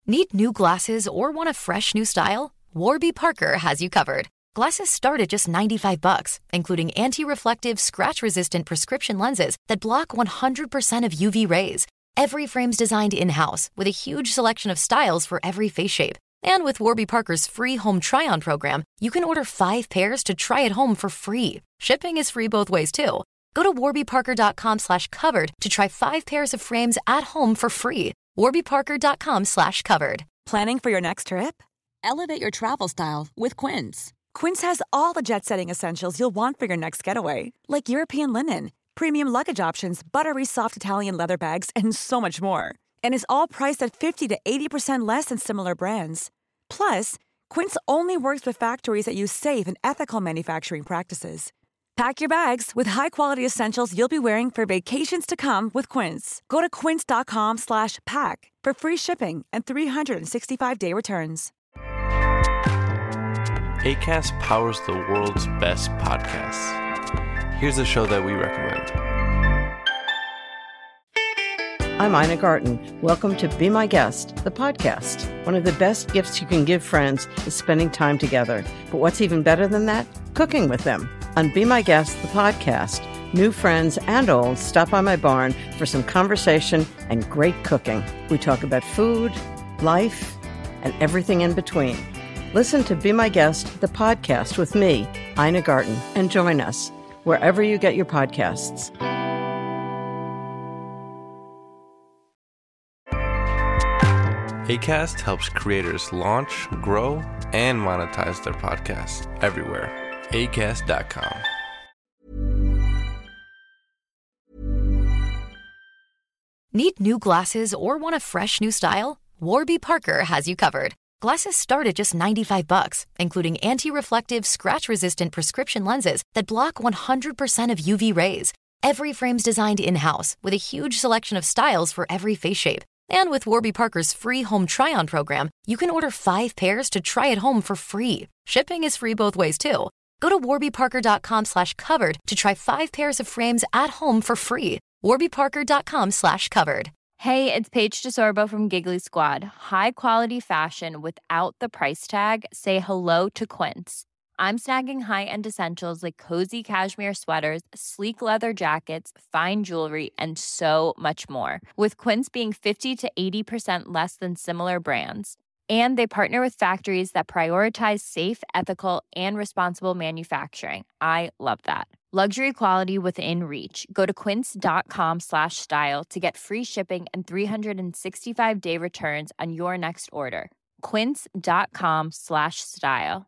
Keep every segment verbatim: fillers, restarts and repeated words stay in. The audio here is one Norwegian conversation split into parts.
Need new glasses or want a fresh new style? Warby Parker has you covered. Glasses start at just ninety-five bucks, including anti-reflective, scratch-resistant prescription lenses that block one hundred percent of U V rays. Every frame's designed in-house with a huge selection of styles for every face shape. And with Warby Parker's free home try-on program, you can order five pairs to try at home for free. Shipping is free both ways, too. Go to warbyparker.com slash covered to try five pairs of frames at home for free. warbyparker.com slash covered. Planning for your next trip? Elevate your travel style with Quince. Quince has all the jet-setting essentials you'll want for your next getaway, like European linen, premium luggage options, buttery soft Italian leather bags, and so much more. And is all priced at fifty to eighty percent less than similar brands. Plus, Quince only works with factories that use safe and ethical manufacturing practices. Pack your bags with high-quality essentials you'll be wearing for vacations to come with Quince. Go to quince.com slash pack for free shipping and three sixty-five day returns. Acast powers the world's best podcasts. Here's a show that we recommend. I'm Ina Garten. Welcome to Be My Guest, the podcast. One of the best gifts you can give friends is spending time together. But what's even better than that? Cooking with them. On Be My Guest, the podcast, new friends and old stop by my barn for some conversation and great cooking. We talk about food, life, and everything in between. Listen to Be My Guest, the podcast with me, Ina Garten, and join us wherever you get your podcasts. Acast helps creators launch, grow, and monetize their podcasts everywhere. acast dot com. Need new glasses or want a fresh new style? Warby Parker has you covered. Glasses start at just ninety-five bucks, including anti-reflective, scratch-resistant prescription lenses that block one hundred percent of U V rays. Every frame's designed in-house with a huge selection of styles for every face shape. And with Warby Parker's free home try-on program, you can order five pairs to try at home for free. Shipping is free both ways, too. Go to warbyparker.com slash covered to try five pairs of frames at home for free. warbyparker.com slash covered. Hey, it's Paige DeSorbo from Giggly Squad. High quality fashion without the price tag. Say hello to Quince. I'm snagging high-end essentials like cozy cashmere sweaters, sleek leather jackets, fine jewelry, and so much more. With Quince being fifty to eighty percent less than similar brands. And they partner with factories that prioritize safe, ethical, and responsible manufacturing. I love that. Luxury quality within reach. Go to quince.com slash style to get free shipping and three sixty-five day returns on your next order. Quince.com slash style.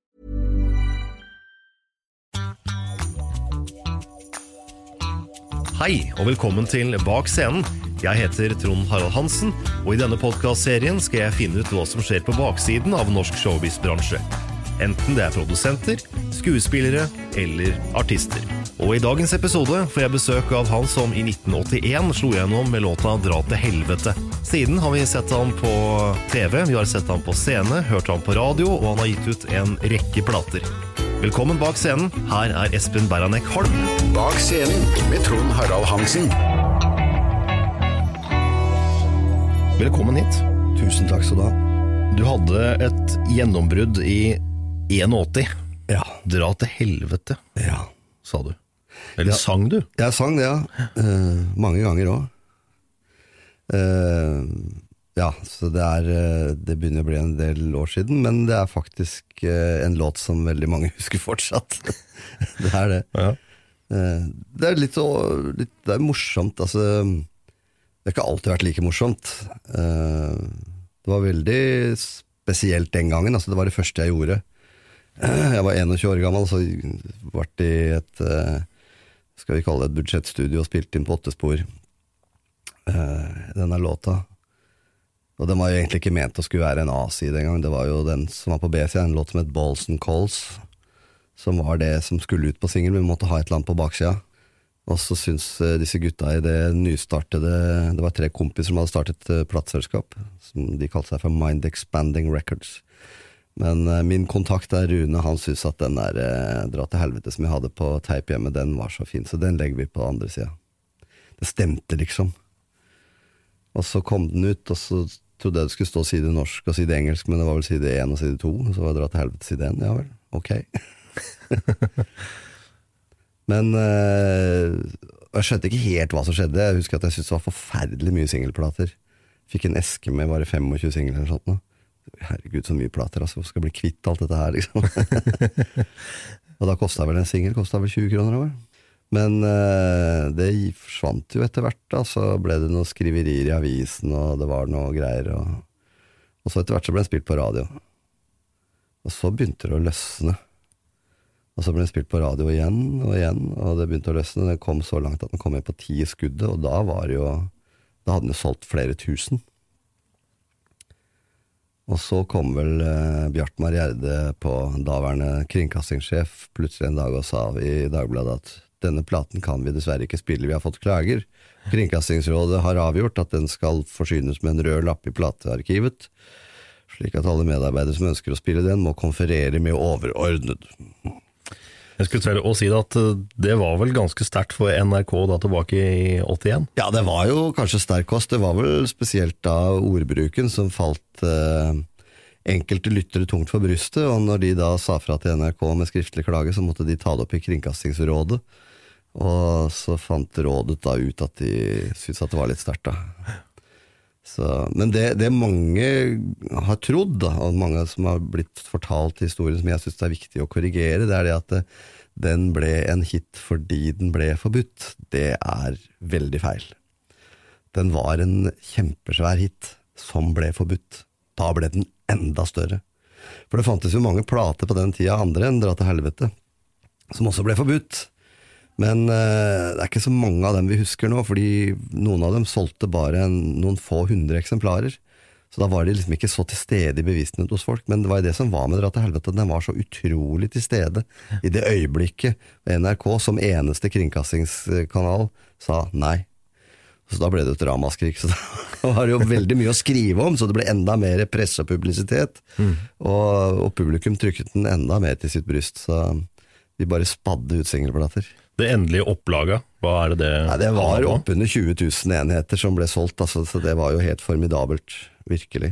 Hei, og velkommen til Bak scenen. Jeg heter Trond Harald Hansen, og I denne podcastserien skal jeg finne ut hva som skjer på baksiden av norsk showbiz-bransje. Enten det er produsenter, skuespillere eller artister. Og I dagens episode får jeg besøk av han som I nitten åttien slo gjennom med låta Dra til helvete. Siden har vi sett han på T V, vi har sett han på scene, hørt han på radio, og han har gitt ut en rekke plater. Velkommen bak scenen, her er Espen Beranek Holm. Bak scenen med Trond Harald Hansen. Velkommen hit. Tusen takk skal du ha. Du hadde et gjennombrudd I åttien. Ja. Dra til helvete, ja. Sa du. Eller ja. sang du? Jeg sang det, ja. Uh, mange ganger også. Uh, ja, så det er, det begynner å bli en del år siden, men det er faktisk uh, en låt som veldig mange husker fortsatt. Det er det. Ja. Uh, det er litt så, litt, det er morsomt, altså, det har ikke alltid vært like morsomt. Uh, det var veldig spesielt den gangen, altså det var det første jeg gjorde. Jeg var tjueen år gammel, så var det I et, skal vi kalle det et budsjettstudio og spilte inn på åtte spor denne låta. Og den var jo egentlig ikke ment å skulle være en A-side den gang, det var jo den som var på B-siden, en låt som het Balls and Calls, som var det som skulle ut på singel, men vi måtte ha et eller annet på baksida. Og så syns disse gutta I det nystartede, det var tre kompiser som hadde startet plattselskap, som de kalte seg for Mind Expanding Records. Men uh, min kontakt der, Rune, han synes at den der uh, Dra til helvete som jeg hadde på teip hjemme, den var så fin, så den legger vi på andre siden. Det stemte liksom. Og så kom den ut, og så trodde jeg det skulle stå side norsk og side engelsk, men det var vel side én og side to, så var det dra til helvete side én, ja vel, ok. Men uh, jeg skjønte ikke helt hva som skjedde. Jeg husker at jeg syntes det var forferdelig mye singelplater. Fikk en eske med bare tjuefem singler eller sånt nå. Herregud, så mye plater, altså, skal bli kvitt alt dette her, liksom. Og da kostet vel en singel, kostet vel tjue kroner over. Men uh, det forsvant jo etter hvert, da, så ble det noe skriverier i avisen, og det var noe greier, og, og så etter hvert så ble den spilt på radio. Og så begynte det å løsne. Og så ble den spilt på radio igjen og igjen, og det begynte å løsne. Den kom så langt at den kom inn på ti i skuddet, og da var det jo, da hadde den jo solgt flere tusen. Og så kom vel eh, Bjartmar Gjerde på daværende kringkastingssjef plutselig en dag og sa i Dagbladet at denne platen kan vi dessverre ikke spille, vi har fått klager. Kringkastingsrådet har avgjort at den skal forsynes med en rød lapp i platearkivet, slik at alle medarbeidere som ønsker å spille den må konferere med overordnet. Jeg skulle til å si at det var vel ganske sterkt for N R K da tilbake i åttien? Ja, det var jo kanskje sterk kost. Det var vel spesielt da ordbruken som falt eh, enkelte lyttere tungt for brystet, og når de da sa fra til N R K med skriftlig klage, så måtte de ta det opp i Kringkastingsrådet. Og så fant rådet da ut at de syntes at det var litt sterkt da. Så, men det, det mange har trodd da, og mange som har blitt fortalt historien som jeg synes det er viktig å korrigere, det er det at det, den ble en hit fordi den ble forbudt. Det er veldig feil. Den var en kjempesvær hit som ble forbudt. Da ble den enda større. For det fantes jo mange plater på den tida, andre enn Dra til helvete, som også ble forbudt. Men uh, det er ikke så mange av dem vi husker nå, fordi noen av dem solgte bare en, noen få hundre eksemplarer. Så da var de liksom ikke så til stede i bevisstheten hos folk, men det var det som var med Dra til helvete, den var så utrolig til stede i det øyeblikket N R K som eneste kringkastingskanal sa nei. Så da ble det et ramaskrik, så da var det jo veldig mye å skrive om, så det ble enda mer presse og publisitet, mm. og, og publikum trykket den enda mer til sitt bryst, så vi bare spadde ut singelplater. Det endelige opplaget, hva er det det? Nei, det var oppunder tjue tusen enheter som ble solgt, altså, så det var jo helt formidabelt, virkelig.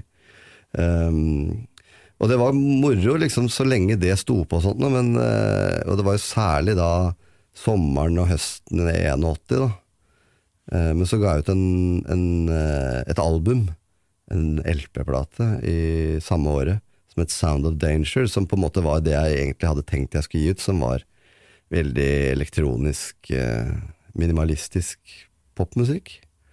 Um, og det var moro liksom så lenge det sto på og sånt, men, uh, og det var jo særlig da sommeren og høsten åtti da. Uh, men så ga jeg ut en, en, uh, et album, en L P-plate i samme året, som het Sound of Danger, som på en måte var det jeg egentlig hadde tenkt jeg skulle gi ut, som var veldig elektronisk, eh, minimalistisk popmusikk.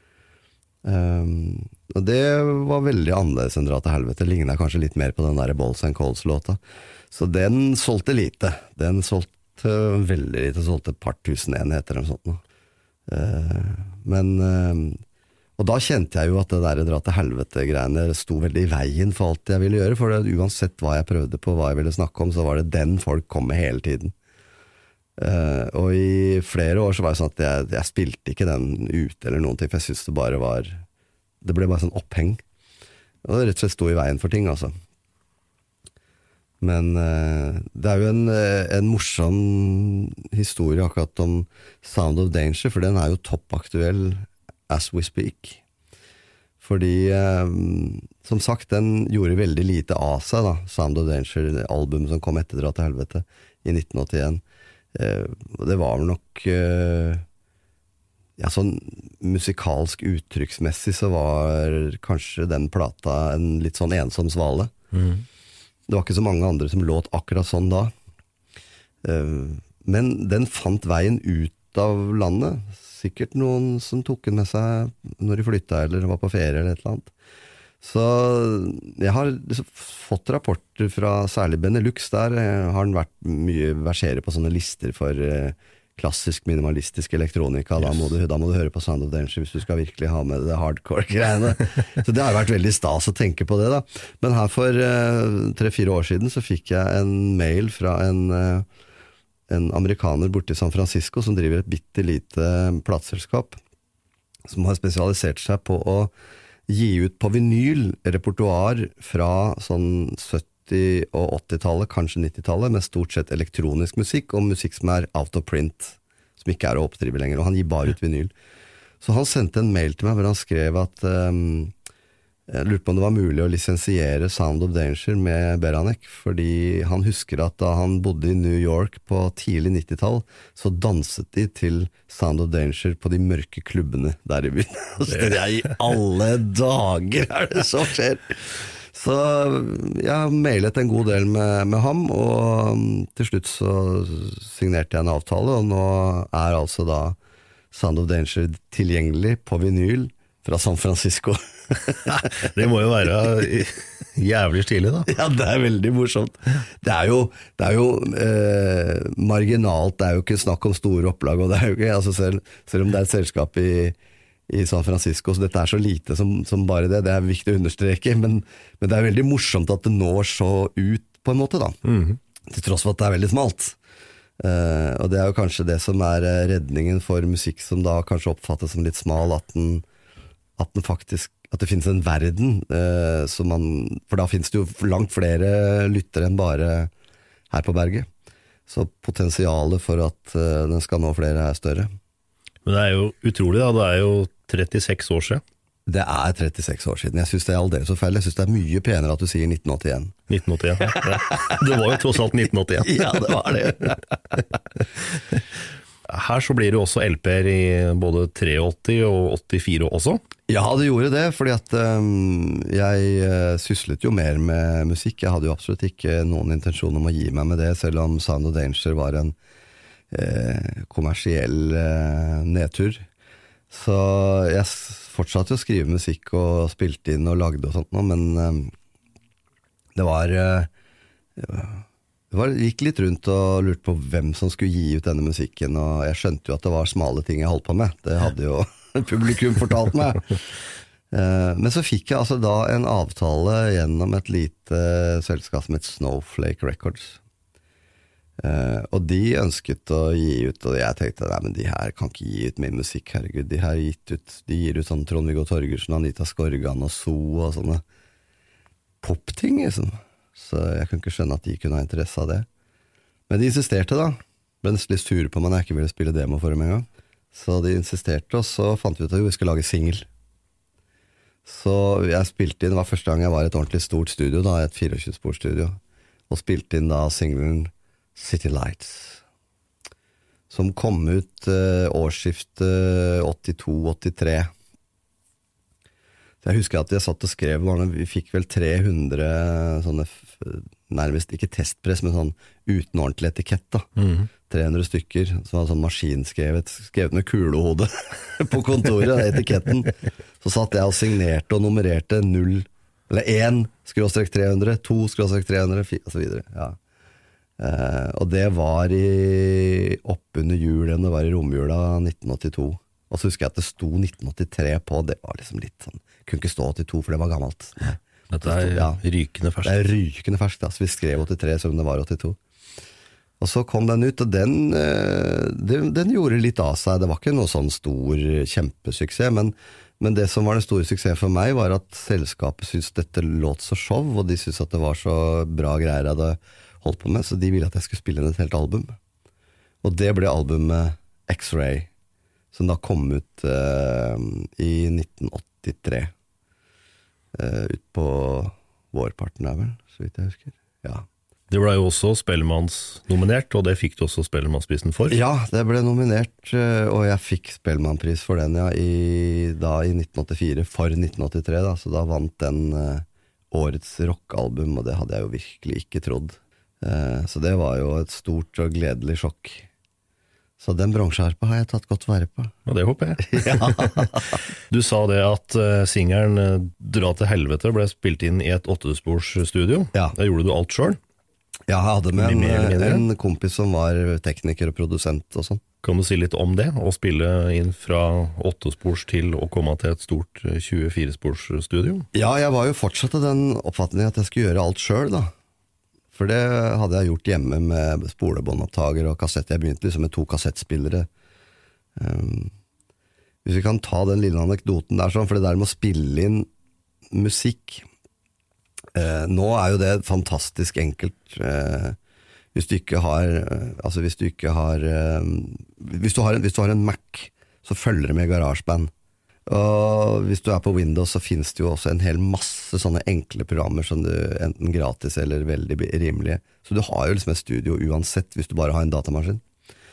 Um, og det var veldig annerledes enn Dra til helvete. Lignet kanskje litt mer på den der Balls and Coals-låta. Så den solgte lite. Den solgte veldig lite, solgte et par tusen enheter eller sånt. Uh, men uh, og da kjente jeg jo at det der Dra til helvete-greiene sto veldig i veien for alt jeg ville gjøre, for det, uansett hva jeg prøvde på, hva jeg ville snakke om, så var det den folk kom med hele tiden. Uh, og i flere år så var det sånn at jeg, jeg spilte ikke den ute eller noen ting, for jeg synes det bare var, det ble bare sånn oppheng, og det rett og slett stod i veien for ting, altså. Men uh, det er jo en, en morsom historie akkurat om Sound of Danger, for den er jo toppaktuell as we speak. Fordi, uh, som sagt, den gjorde veldig lite av seg da, Sound of Danger, album som kom etter Dra til helvete i nitten åttien. Uh, det var nok uh, ja, sånn musikalsk uttrykksmessig så var kanskje den plata en litt sånn ensom svale. Mm. Det var ikke så mange andre som låt akkurat sånn da. Uh, men den fant veien ut av landet. Sikkert noen som tok den med seg når de flyttet eller var på ferie eller et eller annet. Så jeg har liksom fått rapporter fra særlig Benelux, der har den vært mye versere på sånne lister for uh, klassisk minimalistisk elektronika. Yes. Da, må du, da må du høre på Sound of Danger hvis du skal virkelig ha med det hardcore-greiene. Så det har vært veldig stas å tenke på det da. Men her for uh, tre-fire år siden så fikk jeg en mail fra en, uh, en amerikaner borte i San Francisco som driver et bitte lite plateselskap som har spesialisert seg på å gi ut på vinyl repertoar fra sånn sytti- og åtti-tallet, kanskje nitti-tallet, med stort sett elektronisk musikk, og musikk som er out of print, som ikke er å oppdrive lenger, og han gir bare ut vinyl. Så han sendte en mail til meg hvor han skrev at um, Jeg lurte på om det var mulig å lisensiere Sound of Danger med Beranek, fordi han husker at da han bodde i New York på tidlig nittitall, så danset de til Sound of Danger på de mørke klubbene der i byen. Det er i alle dager er det så skjer! Så jeg har mailet en god del med, med ham, og til slutt så signerte jeg en avtale, og nå er altså da Sound of Danger tilgjengelig på vinyl fra San Francisco. Det må jo være jævlig stilig da. Ja, det er veldig morsomt. Det er jo, det er jo eh, marginalt, det er jo ikke snakk om store opplag, og det er jo ikke, altså selv, selv om det er et selskap i, i San Francisco, så dette er så lite som, som bare det, det er viktig å understreke, men, men det er veldig morsomt at det når så ut på en måte da, mm-hmm. til tross for at det er veldig smalt. Eh, og det er jo kanskje det som er redningen for musikk som da kanskje oppfattes som litt smal, at den at den faktisk, at det finnes en verden eh, som man, for da finnes det jo langt flere lyttere enn bare her på berget. Så potensialet for at eh, den skal nå flere er større. Men det er jo utrolig da, det er jo trettiseks år siden. Det er trettiseks år siden. Jeg synes det er aldeles så feil. Jeg synes det er mye penere at du sier nitten åttien. nitten åttien, ja. Det var jo tross alt nitten åttien. Ja, det var det. Her så blir det også L P-er i både åttitre og åttifire også. Ja, det gjorde det, fordi at um, jeg uh, syslet jo mer med musikk. Jeg hadde jo absolutt ikke noen intensjon om å gi meg med det, selv om Sound of Danger var en uh, kommersiell uh, nedtur. Så jeg fortsatte å skrive musikk og spilte inn og lagde og sånt nå, men um, det var... Uh, Det var, gikk litt rundt og lurte på hvem som skulle gi ut denne musikken, og jeg skjønte jo at det var smale ting jeg holdt på med. Det hadde jo publikum fortalt meg. Men så fikk jeg altså da en avtale gjennom et lite selskap som het Snowflake Records. Og de ønsket å gi ut, og jeg tenkte, nei, men de her kan ikke gi ut min musikk, herregud. De her gitt ut, de gir ut sånn Trond-Viggo Torgersen, Anita Skorgan og So og sånne popting, liksom. Så jeg kunne ikke skjønne at de kunne ha interesse av det. Men de insisterte da. Ble nesten litt sure på meg når jeg ikke ville spille demo for dem en gang. Så de insisterte, og så fant vi ut at vi skulle lage single. Så jeg spilte inn, det var første gang jeg var i et ordentlig stort studio da, et tjuefire-spors studio, og spilte inn da singlen City Lights, som kom ut eh, årsskiftet åttito åttitre. Så jeg husker at jeg satt og skrev, vi fikk vel tre hundre sånne, nærmest ikke testpress, men sånn uten ordentlig etikett da. Mm. tre hundre stykker, som var sånn maskinskrevet, skrevet med kulehode på kontoret, etiketten. Så satt jeg og signerte og nummererte null, eller én skråstrek tre hundre, to skråstrek tre hundre, og så videre, ja. Eh, og det var i oppunder julen, det var i romjula nitten åttito. Og så husker jeg at det sto nitten åttitre på, det var liksom litt sånn, kunne ikke stå åttito, for det var gammelt. Nei. Dette er ja, rykende ferskt. Det er rykende ferskt, så vi skrev åttitre som det var åttito. Og så kom den ut, og den, den, den gjorde litt av seg. Det var ikke noe sånn stor kjempesuksess, men, men det som var den store suksessen for meg var at selskapet syntes dette låt så show, og de syntes at det var så bra greier jeg hadde holdt på med, så de ville at jeg skulle spille inn et helt album. Og det ble albumet X-Ray, som da kom ut uh, i nitten åttitre. Uh, ut på vårparten er vel, så vidt jeg husker. Ja. Det ble jo også Spellemanns nominert, og det fikk du også Spellemannsprisen for. Ja, det ble nominert, uh, og jeg fikk Spellemannpris for den ja, i, da, i nitten åttifire, for nitten åttitre, da, så da vant den uh, årets rockalbum, og det hadde jeg jo virkelig ikke trodd. Uh, så det var jo et stort og gledelig sjokk. Så den bronseharpa har jeg tatt godt vare på. Og det håper jeg. Ja. Du sa det at uh, singeren uh, Dra til helvete ble spilt inn i et åttespors studio. Ja. Da gjorde du alt selv. Ja, jeg hadde med en, en kompis som var tekniker og produsent og sånn. Kan du si litt om det? Å spille inn fra åttespors til å komme til et stort tjuefire-spors studio? Ja, jeg var jo fortsatt av den oppfatningen at jeg skulle gjøre alt selv da. For det hadde jeg gjort hjemme med spolebåndopptaker og kassett. Jeg begynte liksom med to kassettspillere. Um, hvis vi kan ta den lille anekdoten der sånn, for det der med å spille inn musikk, uh, nå er jo det fantastisk enkelt. Uh, hvis du ikke har, uh, altså hvis du ikke har, uh, hvis, du har en, hvis du har en Mac, så følger det med GarageBand. Og hvis du er på Windows, så finnes det jo også en hel masse sånne enkle programmer som du enten gratis eller veldig rimelige. Så du har jo liksom et studio uansett hvis du bare har en datamaskin.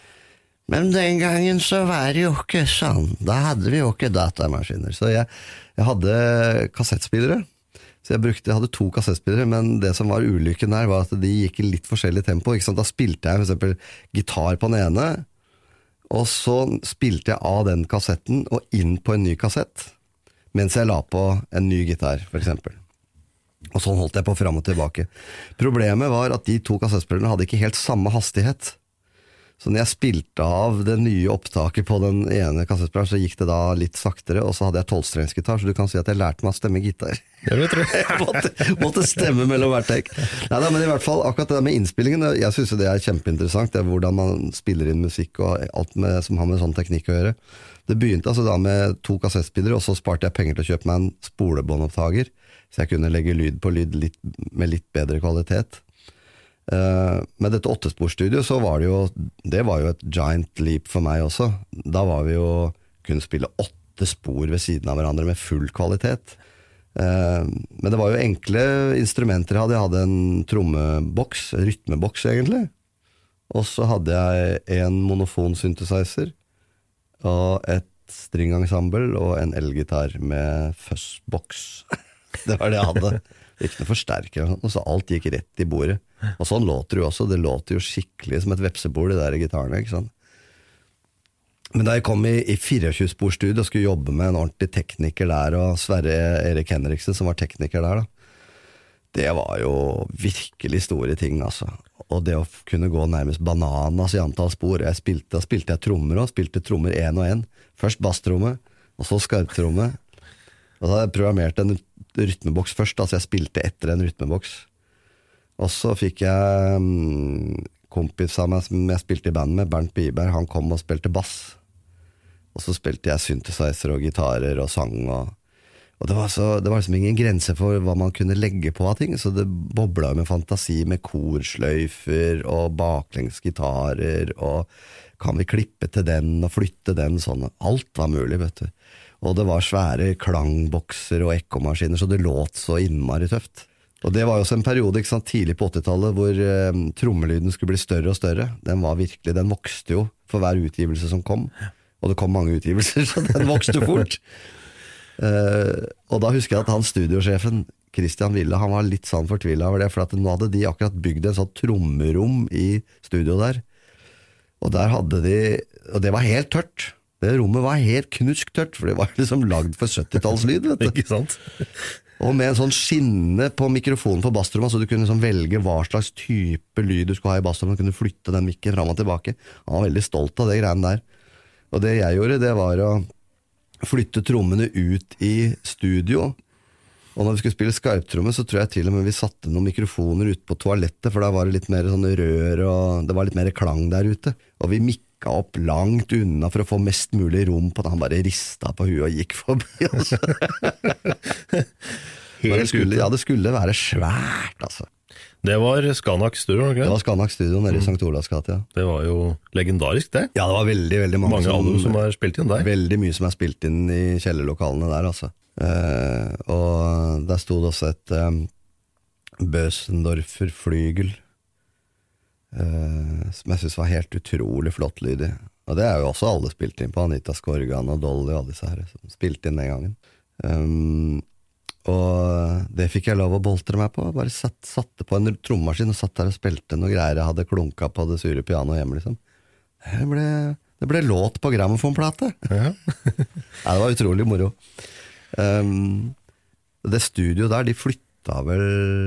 Men den gangen så var det jo ikke sånn. Da hadde vi jo ikke datamaskiner. Så jeg, jeg hadde kassettspillere. Så jeg brukte, jeg hadde to kassettspillere, men det som var ulykken der var at de gikk i litt forskjellig tempo. Ikke sant? Da spilte jeg for eksempel gitar på den ene, og så spilte jeg av den kassetten og inn på en ny kassett, mens jeg la på en ny gitar, for eksempel. Og sånn holdt jeg på frem og tilbake. Problemet var at de to kassettspillerne hadde ikke helt samme hastighet. Så når jeg spilte av det nye opptaket på den ene kassettspilleren, så gikk det da litt saktere, og så hadde jeg tolvstrengsgitar, så du kan si at jeg lærte meg å stemme gitar. Jeg vet det. Jeg måtte, måtte stemme mellom hvert tek. Nei, da, men i hvert fall, akkurat det med innspillingen, jeg synes det er kjempeinteressant, det er hvordan man spiller inn musikk og alt med, som har med sånn teknikk å gjøre. Det begynte altså da med to kassettspillere, og så sparte jeg penger til å kjøpe meg en spolebåndopptaker, så jeg kunne legge lyd på lyd litt, med litt bedre kvalitet. Uh, med dette åttesporstudio så var det jo det var jo et giant leap for meg også. Da var vi jo kunne spille åtte spor ved siden av hverandre med full kvalitet. Uh, men det var jo enkle instrumenter jeg hadde. Jeg hadde en trommeboks, rytmeboks egentlig. Og så hadde jeg en monofon synthesizer og et stringensemble og en elgitar med fuzzbox. Det var det jeg hadde. Ikke noe forsterker, og så alt gikk rett i bordet. Og sånn låter det jo også, det låter jo skikkelig som et vepsebord, de der gitarene, ikke sant? Men da jeg kom i, i tjuefire-sporstudio og skulle jobbe med en ordentlig tekniker der, og Sverre Erik Henriksen som var tekniker der da, det var jo virkelig store ting, altså. Og det å kunne gå nærmest bananas i antall spor, jeg spilte, da spilte jeg trommer også, spilte trommer en og en, først basstromme, og så skarptromme, og da hadde jeg programmert en rytmeboks først, altså jeg spilte etter en rytmeboks. Og så fikk jeg um, kompis av meg som jeg spilte i band med, Bernt Biberg, han kom og spilte bass. Og så spilte jeg synthesizer og gitarer og sang, og, og det, var så, det var liksom ingen grense for hva man kunne legge på av ting, så det bobla med fantasi med korsløyfer og baklengs gitarer, og kan vi klippe til den og flytte den, sånn. Alt var mulig, vet du. Og det var svære klangbokser og ekkomaskiner, så det låt så innmari tøft. Og det var jo også en periode, ikke sant, tidlig på åttitallet, hvor eh, trommelyden skulle bli større og større. Den var virkelig, den vokste jo for hver utgivelse som kom. Og det kom mange utgivelser, så den vokste fort. eh, og da husker jeg at han studiosjefen, Christian Wille, han var litt sånn fortvillet over det, for at nå hadde de akkurat bygd en sånn trommerom i studio der. Og der hadde de, og det var helt tørt. Det rommet var helt knusk tørt, for det var liksom lagd for syttitallslyd, vet du. Ikke sant? Og med en sånn skinne på mikrofonen på basstrommet, så du kunne liksom velge hva slags type lyd du skulle ha i basstrommet, du kunne flytte den mikken fram og tilbake. Han var veldig stolt av det greiene der. Og det jeg gjorde, det var å flytte trommene ut i studio, og når vi skulle spille skarptromme, så tror jeg til og med vi satte noen mikrofoner ut på toalettet, for da var det litt mer sånne rør, og det var litt mer klang der ute. Og vi mikka opp langt unna for å få mest mulig rom på det. Han bare ristet på huet og gikk forbi oss. det skulle, ja, det skulle være svært, altså. Det var Skanak Studio, ikke det? Det var Skanak Studio nede i Sankt Olavs gate, ja. Det var jo legendarisk, det. Ja, det var veldig, veldig mange, mange som, album som er spilt inn der. Veldig mye som er spilt inn i kjellerlokalene der, altså. Uh, og der stod også et um, Bösendorfer flygel, uh, som jeg synes var helt utrolig flott lyd i. Og det er jo også alle spilt inn på, Anita Skorgan og Dolly og alle disse her som spilte inn den gangen. Um, og det fikk jeg lov å boltre meg på. Bare satt, satte på en trommaskin og satt der og spilte noe greier. Jeg hadde klunka på det sure pianoet hjemme, liksom. Det ble, det ble låt på grammofonplate. Ja. Ja, det var utrolig moro. Um, det studio der, de flytta vel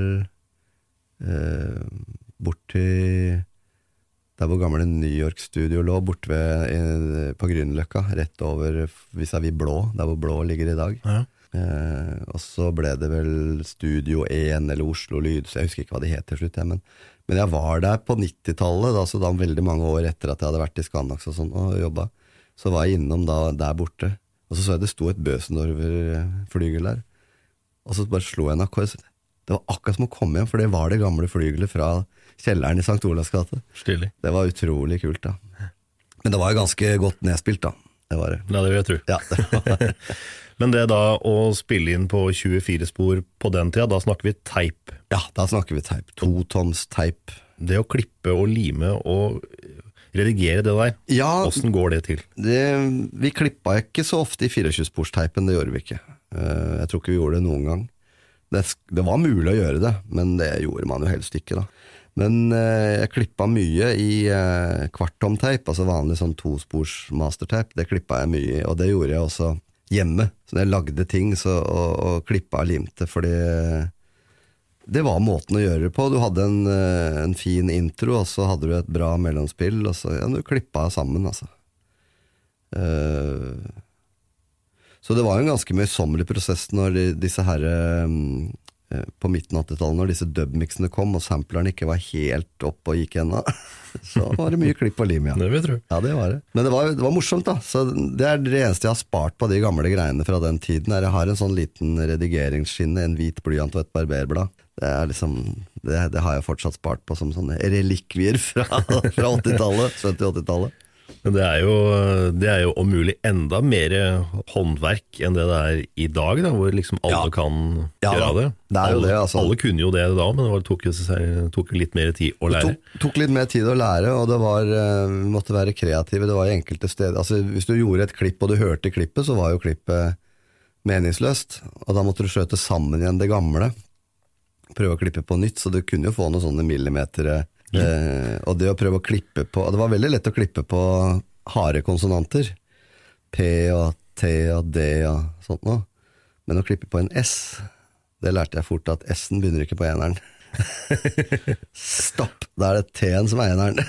uh, bort til der hvor gamle New York studio lå, bort ved, uh, på Grünerløkka, rett over vis-à-vis Blå, der hvor Blå ligger i dag. Ja. Uh, og så ble det vel Studio én eller Oslo Lyd, så jeg husker ikke hva det het til slutt, ja, men, men jeg var der på nittitallet, da, så da veldig mange år etter at jeg hadde vært i Skanax og sånn og jobbet, så var jeg innom da, der borte. Og så så jeg det sto et Bösendorfer-flygel der. Og så bare slo jeg en akkord. Det var akkurat som å komme hjem, for det var det gamle flygelet fra kjelleren i Sankt Olavs gate. Stilig. Det var utrolig kult da. Men det var jo ganske godt nedspilt da. det var det. Ja, det vil jeg tro. Ja, det var det. Men det da å spille inn på tjuefire spor på den tida, da snakker vi teip. Ja, da snakker vi teip. To-toms teip. Det å klippe og lime og redigere det der, ja, hvordan går det til? Det, vi klippa ikke så ofte i tjuefire-sporsteipen, det gjorde vi ikke. Jeg tror ikke vi gjorde det noen gang. Det, det var mulig å gjøre det, men det gjorde man jo helst ikke da. Men eh, jeg klippa mye i eh, kvartomteip, altså vanlig sånn tospors masterteip, det klippa jeg mye i, og det gjorde jeg også hjemme. Så jeg lagde ting så, og, og klippa og limte, fordi det var måten å gjøre det på. Du hadde en, en fin intro, og så hadde du et bra mellomspill, og så ja, du klippa sammen, altså. Uh, så det var jo en ganske møysommelig prosess når de, disse her um, på midten av åttitallet, når disse dubmixene kom, og samplerne ikke var helt opp og gikk ennå, så var det mye klipp og lim, ja. Det vil jeg tro. Ja, det var det. Men det var, det var morsomt da, så det er det eneste jeg har spart på de gamle greiene fra den tiden, er jeg har en sånn liten redigeringsskinne, en hvit blyant og et barberblad. Det er liksom, det, det har jeg fortsatt spart på som sånne relikvier fra, fra åttitallet, sytti-åttitallet. Men det er jo, det er jo om mulig enda mer håndverk enn det det er i dag, da, hvor liksom alle Ja. kan Ja, gjøre det. det er jo alle, det, altså. Alle kunne jo det da, men det var- tok, jo seg- tok litt mer tid å Det lære. tok, tok litt mer tid å lære, og det var, eh, vi måtte være kreative, det var i enkelte steder. Altså, hvis du gjorde et klipp, og du hørte klippet, så var jo klippet meningsløst, og da måtte du skjøte sammen igjen det gamle, prøve å klippe på nytt, så du kunne jo få noen sånne millimeter, eh, og det å prøve å klippe på, det var veldig lett å klippe på harde konsonanter, P og T og D og sånt noe, men å klippe på en S, det lærte jeg fort at S-en begynner ikke på eneren. Stopp, da er det T-en som er eneren.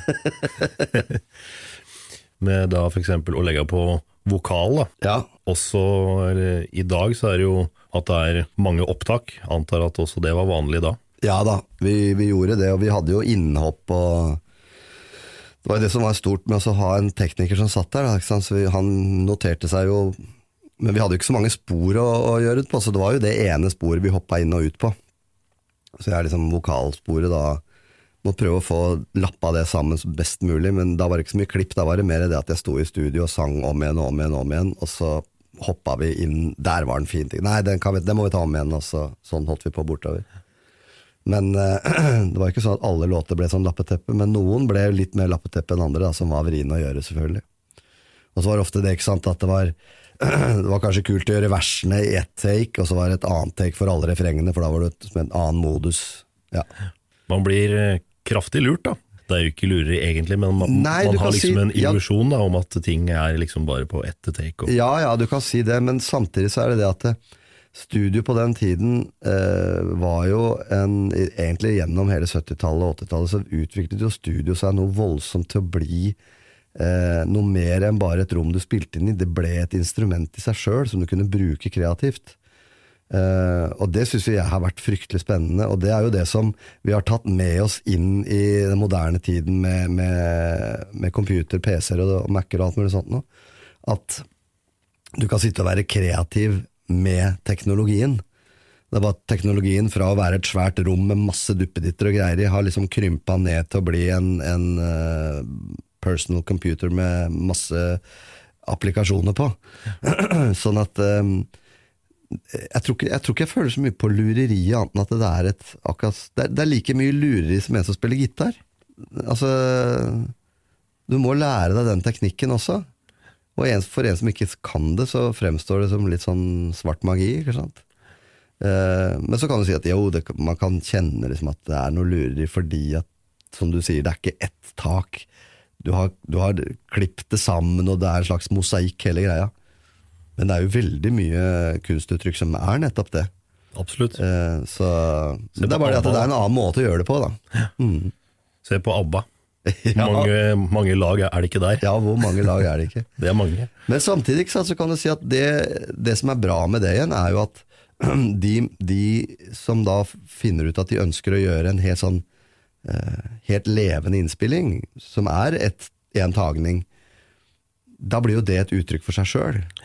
Med da for eksempel å legge på vokal da. Ja. Også eller, i dag så er det jo at det er mange opptak, antar at også det var vanlig da. Ja da, vi, vi gjorde det, og vi hadde jo innhopp, og det var det som var stort med å ha en tekniker som satt der, da, ikke sant? Så vi, han noterte seg jo, men vi hadde jo ikke så mange spor å, å gjøre det på, så det var jo det ene sporet vi hoppet inn og ut på. Så jeg er liksom vokalsporet da, måtte prøve å få lappa det sammen best mulig, men da var det ikke så mye klipp, da var det mer det at jeg stod i studio og sang om igjen, om igjen, om igjen, og så hoppet vi inn, der var den fin ting. Nei, den, kan vi, den må vi ta om igjen, og så, sånn holdt vi på bortover. Men uh, det var ikke sånn at alle låter ble sånn lappeteppe, men noen ble litt mer lappeteppe enn andre, da, som var vrien å gjøre selvfølgelig. Og så var det ofte det, ikke sant, at det var, det var kanskje kult å gjøre versene i ett take, og så var det et annet take for alle refrengene, for da var det med en annen modus. Ja. Man blir kraftig lurt da. Det er jo ikke lurere egentlig, men man, Nei, man har si, liksom en ja, illusion da, om at ting er liksom bare på ett take. Og... Ja, ja, du kan si det, men samtidig så er det det at det, studio på den tiden eh, var jo en, egentlig gjennom hele syttitallet og åttitallet så utviklet jo studio seg noe voldsomt til å bli eh, noe mer enn bare et rom du spilte inn i. Det ble et instrument i seg selv som du kunne bruke kreativt. Eh, og det synes jeg har vært fryktelig spennende, og det er jo det som vi har tatt med oss inn i den moderne tiden med, med, med computer, P C-er og, og Mac-er og alt mulig sånt nå. At du kan sitte og være kreativ med teknologien. Det var teknologien fra å være et svært rom med masse duppeditter og greier, har liksom krympet ned til å bli en, en uh, personal computer med masse applikasjoner på. Sånn at um, jeg, tror ikke, jeg tror ikke jeg føler så mye på lureriet, annet enn at det er et akkurat, det er, det er like mye lureri som en som spiller gitar. Altså, du må lære deg den teknikken også. Og for en som ikke kan det, så fremstår det som litt sånn svart magi, ikke sant? Eh, men så kan du si at jo, det, man kan kjenne liksom at det er noe lureri, fordi at, som du sier, det er ikke ett tak. Du har, du har klippet det sammen, og det er en slags mosaikk hele greia. Men det er jo veldig mye kunstuttrykk som er nettopp det. Absolutt. Eh, så det er bare det at det er en annen måte å gjøre det på, da. Mm. Se på ABBA. Ja. Mange, mange lag er det ikke der. Ja, hvor mange lag er det ikke? Det er mange. Men samtidig så kan du si at det, det som er bra med det igjen, er jo at de, de som da finner ut at de ønsker å gjøre en helt sånn helt levende innspilling, som er et, en tagning, da blir jo det et uttrykk for seg selv.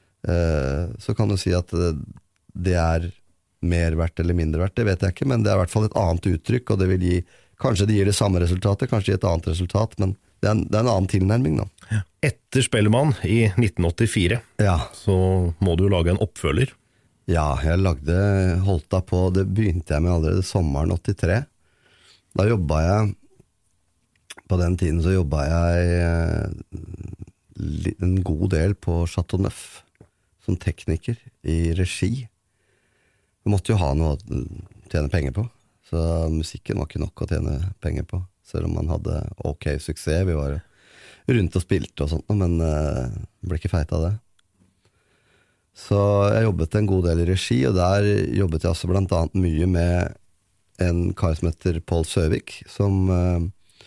Så kan du si at det er mer verdt eller mindre verdt, det vet jeg ikke, men det er i hvert fall et annet uttrykk, og det vil gi, kanskje det gir det samme resultatet, kanskje et annet resultat, men det er en, det er en annen tilnærming da. Etter Spellemann i nitten åttifire, Ja. så må du lage en oppfølger. Ja, jeg lagde, holdt da på, det begynte jeg med allerede sommeren åttitre. Da jobbet jeg, på den tiden så jobbet jeg en god del på Chateau Neuf, som tekniker i regi. Vi måtte jo ha noe å tjene penger på, så musikken var ikke nok å tjene penger på, selv om man hadde ok suksess. Vi var rundt og spilte og sånt, men uh, ble ikke feit av det. Så jeg jobbet en god del i regi, og der jobbet jeg også blant annet mye med en kar som heter Paul Søvik, som uh,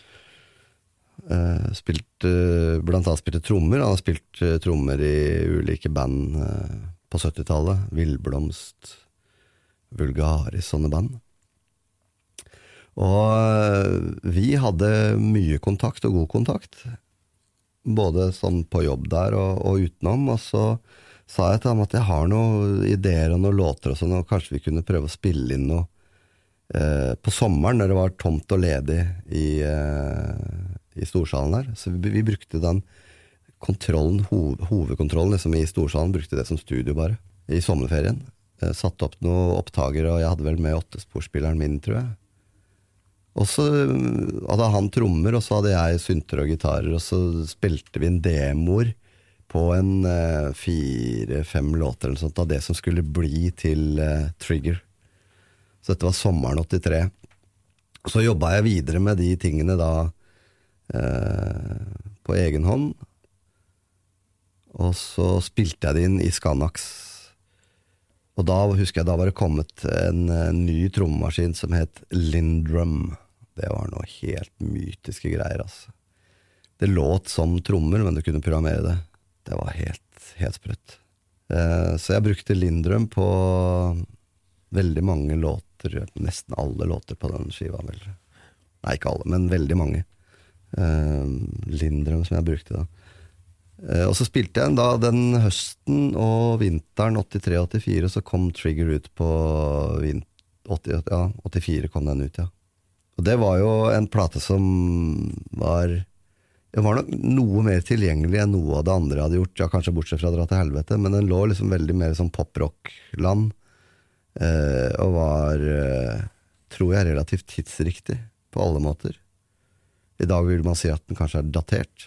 uh, spilte, blant annet spilte trommer. Han har spilt uh, trommer i ulike band uh, på syttitallet, Villblomst, Vulgaris, sånne band. Og uh, vi hadde mye kontakt og god kontakt, både sånn på jobb der og, og utenom, og så sa jeg til ham at jeg har noen ideer og noen låter og sånn, og kanskje vi kunne prøve å spille inn noe eh, på sommeren når det var tomt og ledig i, eh, i storsalen der. Så vi, vi brukte den kontrollen, hov, hovedkontrollen liksom, i storsalen, brukte det som studio bare, i sommerferien. Jeg satte opp noen opptager, og jeg hadde vel med åttesporspilleren min, tror jeg. Og så hadde han trommer, og så hadde jeg synter og gitarer, og så spilte vi en demoer på en uh, fire-fem låter eller sånt, av det som skulle bli til uh, Trigger. Så dette var sommeren åttitre. Så jobbet jeg videre med de tingene da uh, på egen hånd, og så spilte jeg det inn i Scanax. Og da husker jeg, da var det kommet en uh, ny trommaskin som het Lindrum. Det var noe helt mytiske greier, altså. Det låt som trommer, men du kunne programmere det. Det var helt, helt sprøtt. Eh, så jeg brukte Lindrum på veldig mange låter, nesten alle låter på den skiva, vel. Nei, ikke alle, men veldig mange. Eh, Lindrum som jeg brukte da. Eh, og så spilte jeg da den høsten og vinteren åttitre åttifire, så kom Trigger ut på vint- åtti, ja, åttifire kom den ut, ja. Og det var jo en plate som var... Det var nok noe mer tilgjengelig enn noe av det andre jeg hadde gjort, ja, kanskje bortsett fra Dra til helvete, men den lå liksom veldig mer som pop-rock-land, eh, og var, eh, tror jeg, relativt tidsriktig på alle måter. I dag vil man si at den kanskje er datert.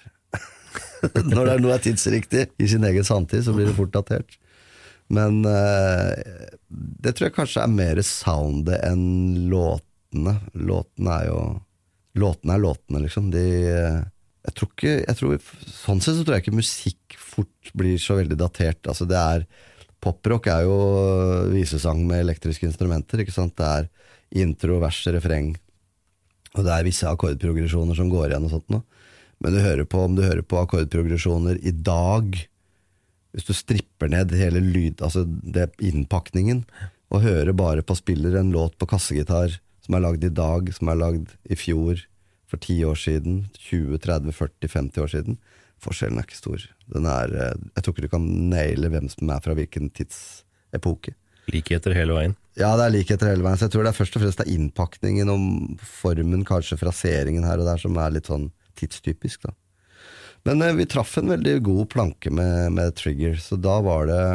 Når det er noe er tidsriktig i sin egen samtid, så blir det fort datert. Men eh, det tror jeg kanskje er mer soundet enn låtene. Låtene er jo... Låtene er låtene, liksom. De... Jeg tror ikke, jeg tror, sånn sett så tror jeg ikke musikk fort blir så veldig datert. Altså det er, poprock er jo visesang med elektriske instrumenter, ikke sant? Det er intro, vers, refreng, og det er visse akkordprogresjoner som går igjen og sånt nå. Men du hører på, om du hører på akkordprogresjoner i dag, hvis du stripper ned hele lyd, altså det innpakningen, og hører bare på spiller en låt på kassegitar som er lagd i dag, som er lagd i fjor, for ti år siden, tjue, tretti, førti, femti år siden. Forskjellen er ikke stor. Den er, jeg tror ikke du kan naile hvem som er fra hvilken tidsepoke. Likheter hele veien. Ja, det er likheter hele veien. Så jeg tror det er først og fremst det er innpakningen og formen, kanskje fraseringen her og der, som er litt sånn tidstypisk da. Men eh, vi traff en veldig god planke med, med Trigger, så da var det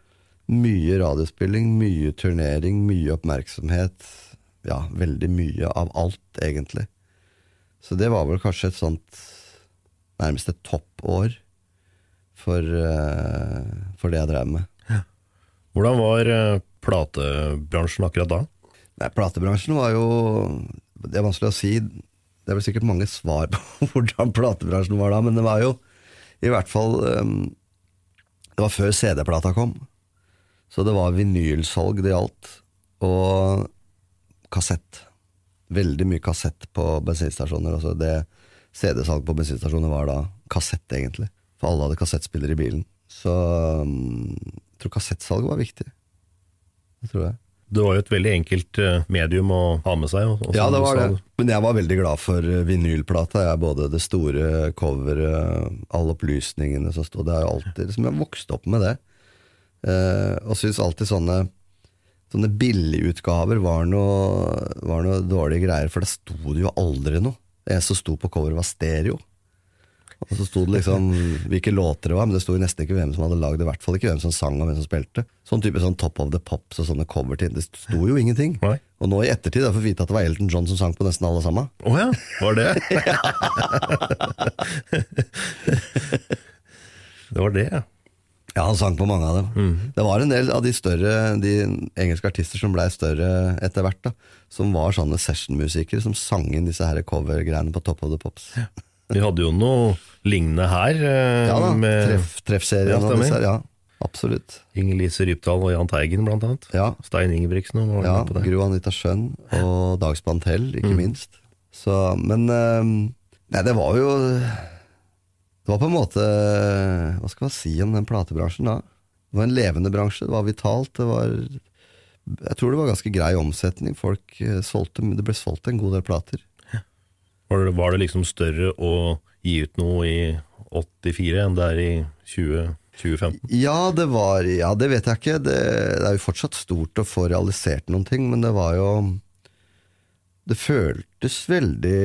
mye radiospilling, mye turnering, mye oppmerksomhet, ja, veldig mye av alt egentlig. Så det var vel kanskje et sånt nærmest et toppår for, uh, for det jeg drev med. Ja. Hvordan var uh, platebransjen akkurat da? Nei, platebransjen var jo, det er vanskelig å si, det er vel sikkert mange svar på hvordan platebransjen var da, men det var jo i hvert fall, um, det var før C D-plata kom, så det var vinylsalg det gjaldt, og kassett. Veldig mye kassett på bensinstasjoner, altså det C D-salg på bensinstasjoner var da kassett egentlig, for alle hadde kassettspiller i bilen, så um, jeg tror kassettsalg var viktig, det tror jeg. Det var jo et veldig enkelt medium å ha med seg. Også, ja, det var det, men jeg var veldig glad for vinylplata, jeg både det store coveret, alle opplysningene som stod, det er jo alltid, liksom jeg vokste opp med det, eh, og synes alltid sånne sånne billigutgaver var noe, var noe dårlige greier, for det stod jo aldri noe. Det eneste som stod på cover var stereo. Og så stod det liksom hvilke låter det var, men det stod nesten ikke hvem som hadde laget det, i hvert fall ikke hvem som sang og hvem som spilte. Sånn type sånn Top of the Pops og sånne cover til, det stod jo ingenting. Nei. Og nå i ettertid har jeg fått vite at det var Elton John som sang på nesten alle sammen. Åja, var det? Det var det, ja. Ja, han sang på mange av dem. Mm. Det var en del av de større, de engelske artister som ble større etter hvert da, som var sånne sessionmusikere som sang inn disse her covergreiene på Top of the Pops. Ja. Vi hadde jo noe lignende her. Eh, ja da, med treff, treffserien ja, og disse her, ja, absolutt. Inger-Lise Rypdal og Jahn Teigen blant annet. Ja. Stein Ingebrigtsen var ja, på det. Gro Anita Schønn og Dag Spantell, ikke mm. minst. Så, men, um, nei, det var jo, det var på en måte, hva skal man si om den platebransjen da? Det var en levende bransje, det var vitalt, det var, jeg tror det var ganske grei omsetning, folk solgte, det ble solgt en god del plater. Var det, var det liksom større å gi ut noe i åttifire enn det er i tjue femten? Ja, det var, ja, det vet jeg ikke. Det, det er jo fortsatt stort å få realisert noen ting, men det var jo, det føltes veldig,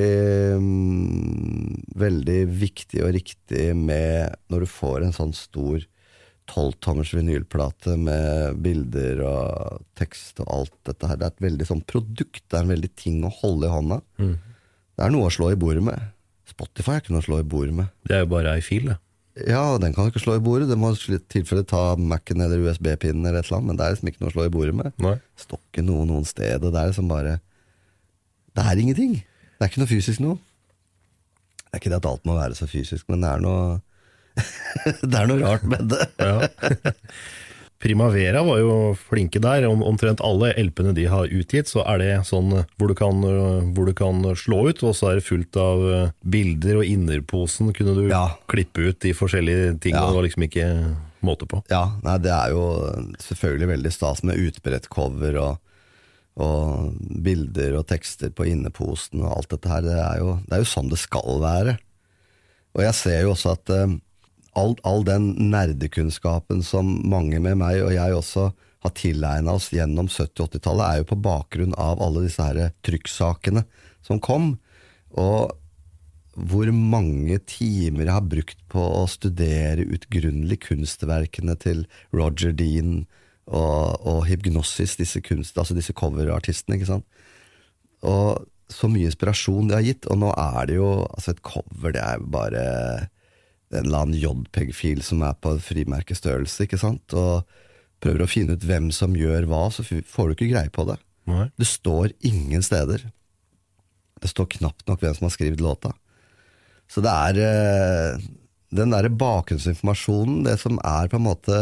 veldig viktig og riktig med, når du får en sånn stor tolv-tommers vinylplate med bilder og tekst og alt dette her. Det er et veldig sånn produkt, det er en veldig ting å holde i hånda. Mm. Det er noe å slå i bordet med. Spotify er ikke noe å slå i bordet med. Det er jo bare ei fil, det. Ja, den kan du ikke slå i bordet. Det må i tilfelle ta Mac'en eller U S B-pinnen eller et eller annet, men det er liksom ikke noe å slå i bordet med. Nei. Stokke noe noen sted, det er liksom bare, det er ingenting. Det er ikke noe fysisk noe. Det er ikke det at alt må være så fysisk, men det er noe, det er noe rart med det. Ja. Primavera var jo flinke der, om, omtrent alle L P-ene de har utgitt, så er det sånn hvor du, kan, hvor du kan slå ut, og så er det fullt av bilder, og innerposen kunne du ja. klippe ut de forskjellige tingene, ja. Det var liksom ikke måte på. Ja, nei, det er jo selvfølgelig veldig stas med utbredt cover og, og bilder og tekster på innerposen og alt dette her, det er jo, det er jo sånn det skal være. Og jeg ser jo også at All, all den nerdekunnskapen som mange med meg, og jeg også, har tilegnet oss gjennom sytti-åttitallet, er jo på bakgrunn av alle disse her trykksakene som kom, og hvor mange timer jeg har brukt på å studere utgrunnelig kunstverkene til Roger Dean og, og Hypnosis, disse kunst, altså disse coverartistene, ikke sant? Og så mye inspirasjon det har gitt, og nå er det jo, altså et cover, det er bare en eller annen JPEG-fil som er på frimerkestørrelse, ikke sant? Og prøver å finne ut hvem som gjør hva, så får du ikke greie på det. Nei. Det står ingen steder. Det står knapt nok hvem som har skrivet låta. Så det er den der bakgrunnsinformasjonen, det som er på en måte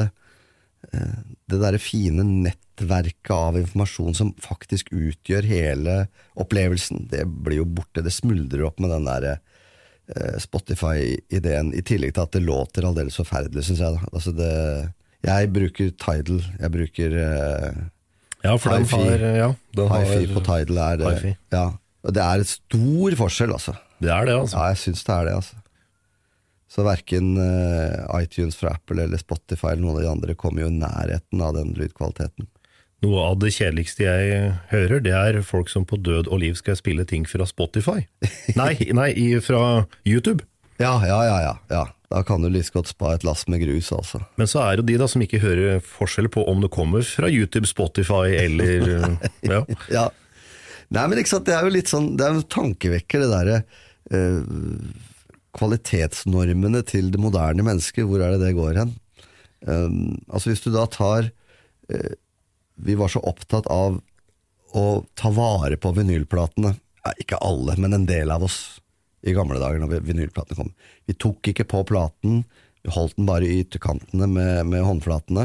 det der fine nettverket av informasjon som faktisk utgjør hele opplevelsen, det blir jo borte, det smuldrer opp med den der Spotify-ideen, i tillegg til at det låter aldeles forferdelig, synes jeg da. Altså det, jeg bruker Tidal, jeg bruker uh, ja, for den har, ja, den Hi-Fi har, på Tidal er Hi-Fi. Ja, og det er et stor forskjell, altså. Det er det, altså. Ja, jeg synes det er det, altså. Så hverken uh, iTunes fra Apple eller Spotify eller noen av de andre kommer jo i nærheten av den lydkvaliteten. Noe av det kjedeligste jeg hører, det er folk som på død og liv skal spille ting fra Spotify. Nei, nei, fra YouTube. Ja, ja, ja, ja, ja. Da kan du like godt spa et lass med grus, altså. Men så er det de da som ikke hører forskjell på om det kommer fra YouTube, Spotify eller ja. Ja. Nei, men ikke sant, det er jo litt sånn, det er jo tankevekker, det der uh, kvalitetsnormene til det moderne mennesket, hvor er det det går hen? Um, altså hvis du da tar uh, vi var så opptatt av å ta vare på vinylplatene, ja, ikke alle, men en del av oss i gamle dager når vinylplatene kom. Vi tok ikke på platen, vi holdt den bare i ytterkantene med, med håndflatene,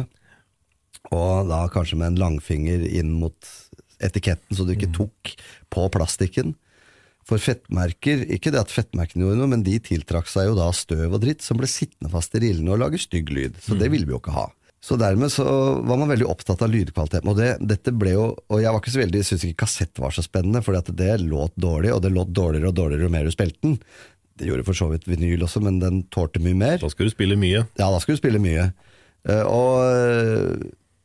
og da kanskje med en langfinger inn mot etiketten, så du ikke tok på plastikken. For fettmerker, ikke det at fettmerkene gjorde noe, men de tiltrakk seg jo da støv og dritt som ble sittende fast i rillene og lage stygg lyd, så det ville vi jo ikke ha. Så dermed så var man veldig opptatt av lydkvaliteten, og det, dette ble jo, og jeg var ikke så veldig, synes ikke kassett var så spennende, fordi at det låt dårlig, og det låt dårligere og dårligere jo mer du spilte den. Det gjorde for så vidt vinyl også, men den tålte mye mer. Da skulle du spille mye. Ja, da skulle du spille mye. Og,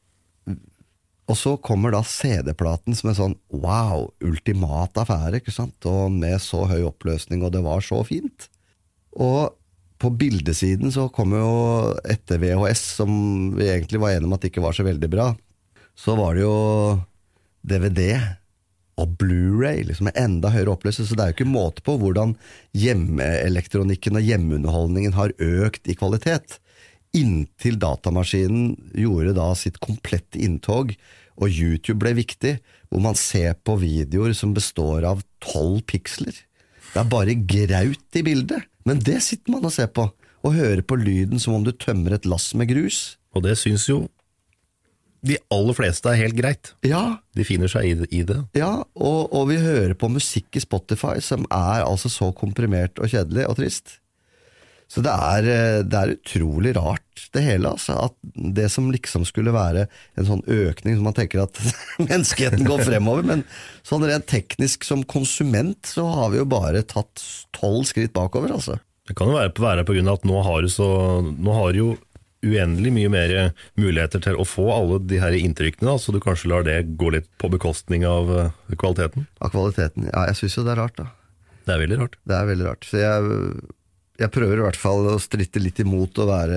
og så kommer da C D-platen som en sånn, wow, ultimat affære, ikke sant? Og med så høy oppløsning, og det var så fint. Og på bildesiden så kom jo etter V H S, som vi egentlig var enige om at det ikke var så veldig bra, så var det jo D V D og Blu-ray, liksom med enda høyere oppløsning, så det er jo ikke måte på hvordan hjemmeelektronikken og hjemmeunderholdningen har økt i kvalitet. Inntil datamaskinen gjorde da sitt komplette inntog, og YouTube ble viktig, hvor man ser på videoer som består av tolv piksler. Det er bare graut i bildet, men det sitter man og ser på, og hører på lyden som om du tømmer et lass med grus. Og det synes jo de aller fleste er helt greit. Ja. De finner seg i det. I det. Ja, og, og vi hører på musikk i Spotify som er altså så komprimert og kjedelig og trist. Så det er, det er utrolig rart det hele, altså, at det som liksom skulle være en sånn økning, som man tenker at menneskeheten går fremover, men sånn rent teknisk som konsument, så har vi jo bare tatt tolv skritt bakover, altså. Det kan jo være på, være på grunn av at nå har du så, nå har jo uendelig mye mer muligheter til å få alle de her inntrykkene, da, så du kanskje lar det gå litt på bekostning av kvaliteten? Av kvaliteten, ja, jeg synes jo det er rart da. Det er veldig rart. Det er veldig rart, så jeg... Jeg prøver i hvert fall å stritte litt imot å være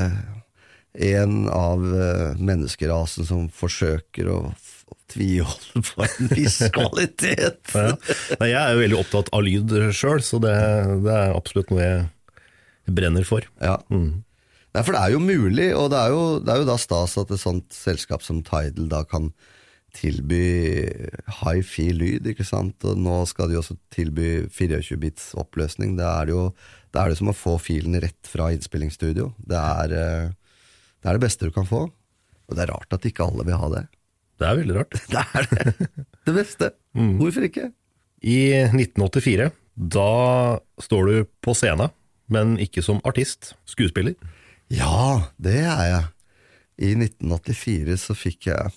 en av menneskerasen som forsøker å tviholde på en viss kvalitet. Ja. Nei, jeg er jo veldig opptatt av lyd selv, så det, det er absolutt noe jeg brenner for. Ja. Mm. Nei, for det er jo mulig, og det er jo, det er jo da stas at et sånt selskap som Tidal da kan tilby hi-fi-lyd, ikke sant? Og nå skal de også tilby tjuefire bits oppløsning. Det er jo det er det som å få filen rett fra innspillingsstudio. Det er, det er det beste du kan få. Og det er rart at ikke alle vil ha det. Det er veldig rart. Det er det. Det beste. Mm. Hvorfor ikke? I nitten åttifire, da står du på scenen, men ikke som artist, skuespiller. Ja, det er jeg. I nitten åttifire så fikk jeg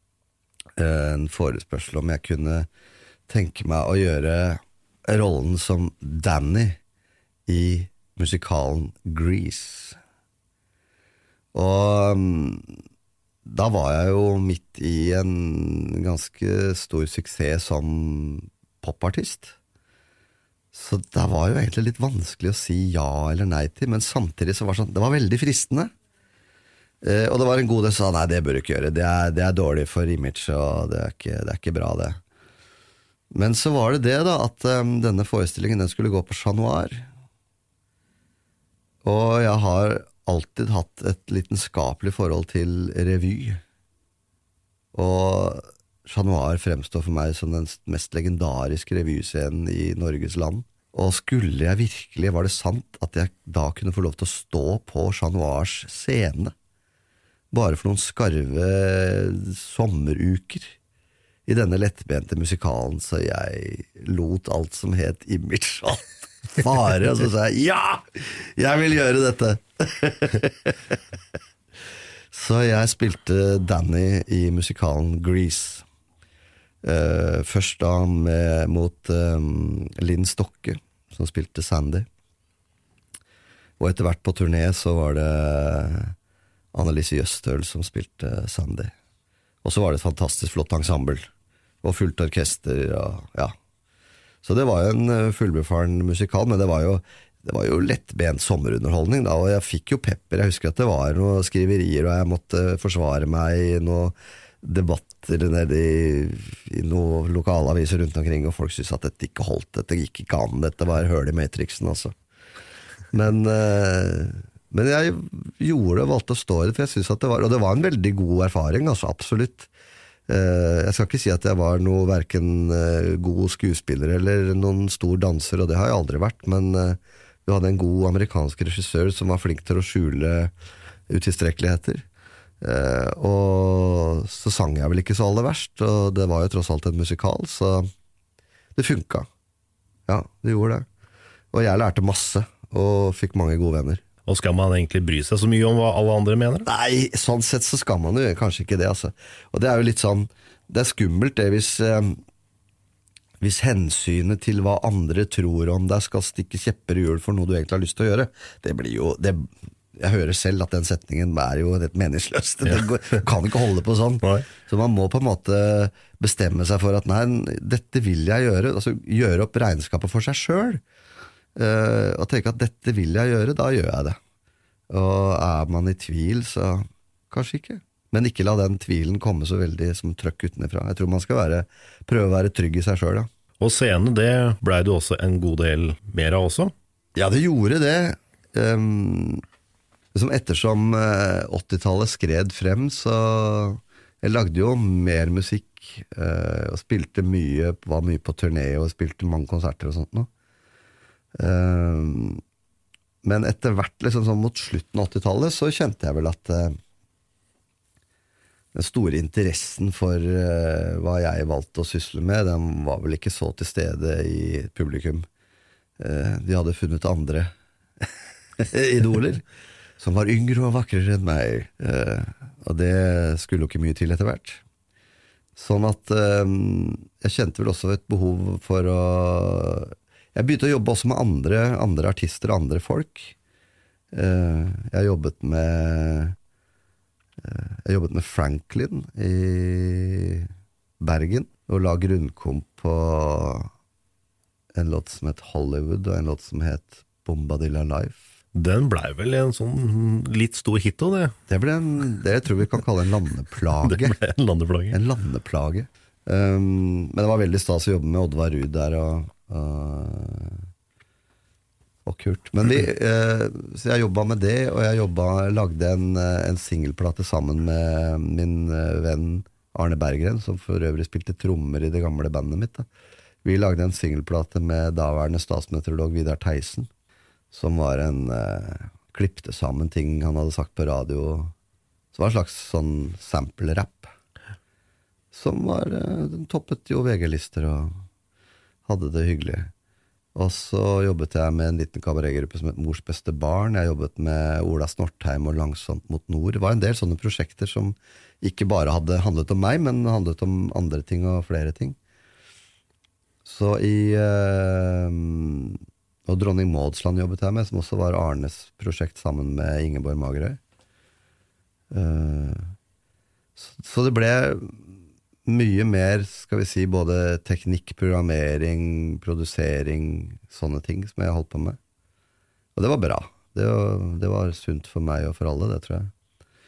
en forespørsel om jeg kunne tenke meg å gjøre rollen som Danny i musikalen Grease. Og um, da var jeg jo midt i en ganske stor suksess som popartist. Så det var jo egentlig litt vanskelig å si ja eller nei til, men samtidig så var det sånn, det var veldig fristende. Eh, og det var en god del som sa, nei, det bør du ikke gjøre, det er, det er dårlig for image, og det er ikke, det er ikke bra det. Men så var det det da, at um, denne forestillingen den skulle gå på Chat Noir. Og jeg har alltid hatt et lidenskapelig forhold til revy. Og Chat Noir fremstår for meg som den mest legendariske revyscenen i Norges land. Og skulle jeg virkelig, var det sant at jeg da kunne få lov til å stå på Chat Noirs scene, bare for noen skarve sommeruker i denne lettbente musikalen, så jeg lot alt som het image alt fare, og så sa jeg, ja, jeg vil gjøre dette. Så jeg spilte Danny i musikalen Grease. Uh, først da med, mot um, Linn Stokke, som spilte Sandy. Og etter hvert på turné så var det Annelise Jøstøl som spilte Sandy. Og så var det et fantastisk flott ensemble, og fullt orkester, og ja. Så det var jo en fullbefaren musikal, men det var jo, det var jo lettbent sommerunderholdning da, og jeg fikk jo pepper. Jeg husker at det var noen skriverier, og jeg måtte forsvare meg i noen debatter nede i, i noen lokalaviser rundt omkring, og folk syntes at dette ikke holdt, dette gikk ikke an, dette var høl i matrixen altså. Men, men jeg gjorde det, valgte å stå i det, for jeg synes at det var, og det var en veldig god erfaring, altså absolutt. Jeg skal ikke si at jeg var noe hverken god skuespiller eller noen stor danser, og det har jeg aldri vært, men vi hadde en god amerikansk regissør som var flink til å skjule utilstrekkeligheter. Og så sang jeg vel ikke så aller verst, og det var jo tross alt en musikal, så det funka. Ja, det gjorde det. Og jeg lærte masse, og fikk mange gode venner. Og skal man egentlig bry seg så mye om hva alle andre mener? Nei, sånn sett så skal man jo kanskje ikke det, altså. Og det er jo litt sånn, det er skummelt det hvis, eh, hvis hensynet til hva andre tror om deg skal stikke kjepper i hjul for noe du egentlig har lyst til å gjøre. Det blir jo, det, jeg hører selv at den setningen er jo et meningsløst. Ja. Det går, kan ikke holde på sånn. Nei. Så man må på en måte bestemme seg for at nei, dette vil jeg gjøre, altså gjøre opp regnskapet for seg selv. uh, og tenke at dette vil jeg gjøre, da gjør jeg det. Og er man i tvil, så kanskje ikke. Men ikke la den tvilen komme så veldig som trøkk utenifra. Jeg tror man skal være, prøve å være trygg i seg selv, da. Og scene, det ble du også en god del mer av også? Ja, det gjorde det. Um, liksom ettersom uh, åttitallet skred frem, så jeg lagde jo mer musikk uh, og spilte mye, var mye på turné og spilte mange konserter og sånt nå. Um, men etter hvert, liksom sånn mot slutten av åttitallet, så kjente jeg vel at uh, den store interessen for uh, hva jeg valgte å sysle med, den var vel ikke så til stede i publikum. Uh, de hadde funnet andre idoler, som var yngre og vakrere enn meg. Uh, og det skulle jo ikke mye til etter hvert. Sånn at uh, jeg kjente vel også et behov for å... Jeg begynte å jobbe også med andre, andre artister og andre folk. Uh, jeg jobbet med... Jeg jobbet med Franklin i Bergen og la grunnkomp på en låt som het Hollywood og en låt som het Bombadilla Life. Den ble vel en sånn litt stor hit også, det? Det ble en, det jeg tror vi kan kalle en landeplage. Det ble en landeplage. En landeplage. Um, men det var veldig stas å jobbe med Oddvar Ruud der og... og og Kurt. Men vi, eh, så jeg jobbet med det, og jeg jobbet, lagde en, en singelplate sammen med min venn Arne Berggren, som for øvrig spilte trommer i det gamle bandet mitt. Da. Vi lagde en singelplate med daværende statsmeteorolog Vidar Theisen, som var en eh, klippte sammen ting han hadde sagt på radio. Så var det en slags sånn sample-rap, som var, eh, den toppet jo V G-lister og hadde det hyggelig. Og så jobbet jeg med en liten kabaretgruppe som het Mors beste barn. Jeg jobbet med Ola Snortheim og Langsomt mot nord. Det var en del sånne prosjekter som ikke bare hadde handlet om meg, men handlet om andre ting og flere ting. Så i eh, og Dronning Maudsland jobbet jeg med, som også var Arnes prosjekt sammen med Ingeborg Magerøy. Eh, så, så det ble mye mer, skal vi si, både teknikk, programmering, produsering, sånne ting som jeg holdt på med. Og det var bra. Det var, det var sunt for meg og for alle, det tror jeg.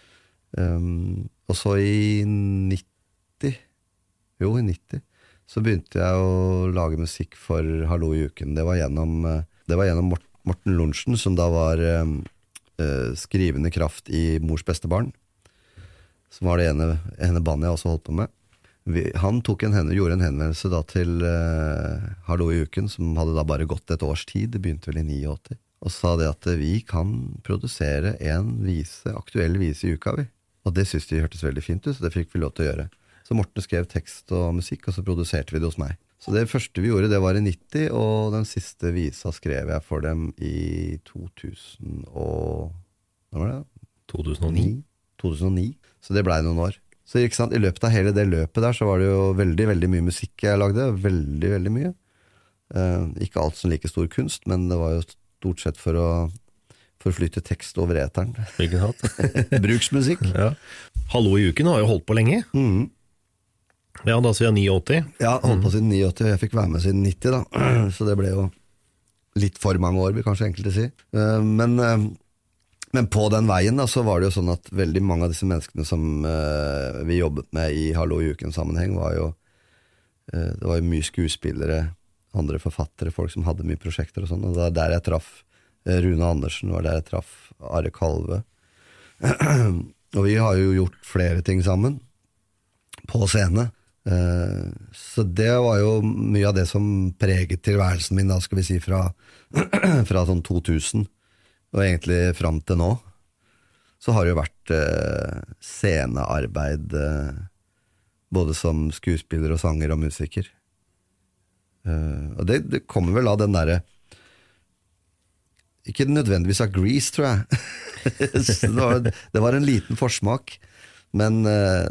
Um, og så i nitti, jo i nitti, så begynte jeg å lage musikk for Hallo i uken. Det var gjennom, det var gjennom Morten Lundsen, som da var um, uh, skrivende kraft i Mors beste barn, som var det ene, ene bandet jeg også holdt på med. Vi, han tok en, gjorde en henvendelse da til uh, Hallo i uken, som hadde da bare gått et års tid, det begynte vel i åttini, og sa det at vi kan produsere en vise, aktuell vise i uka, vi. Og det synes de hørtes veldig fint ut, så det fikk vi lov til å gjøre. Så Morten skrev tekst og musikk, og så produserte vi det hos meg. Så det første vi gjorde, det var i nitti, og den siste visa skrev jeg for dem i to tusen og... Hva var det? to tusen og ni. to tusen og ni, så det ble noen år. Så ikke sant, i løpet av hele det løpet der så var det jo veldig, veldig mye musikk jeg lagde, veldig, veldig mye. Uh, ikke alt som like stor kunst, men det var jo stort sett for å forflytte tekst over eteren. Ikke sant? Bruksmusikk. Ja. Hallo i uken har jo holdt på lenge. Mm. Ja, da siden åttini. Ja, holdt på siden åttini, og jeg fikk være med siden nitti da. Så det ble jo litt for mange år, vil kanskje enkelte si. Uh, men... Uh, Men på den veien da, så var det jo sånn at veldig mange av disse menneskene som uh, vi jobbet med i Hallo i uken sammenheng var jo, uh, det var jo mye skuespillere, andre forfattere, folk som hadde mye prosjekter og sånn, og det var der jeg traff uh, Rune Andersen, det var der jeg traff Are Kalve. Og vi har jo gjort flere ting sammen på scene. Uh, så det var jo mye av det som preget tilværelsen min da, skal vi si, fra, fra sånn to tusen, og egentlig frem til nå, så har det jo vært eh, scenearbeid, eh, både som skuespiller og sanger og musiker. Eh, og det, det kommer vel av den der, ikke nødvendigvis av Grease, tror jeg. det, var, det var en liten forsmak, men eh,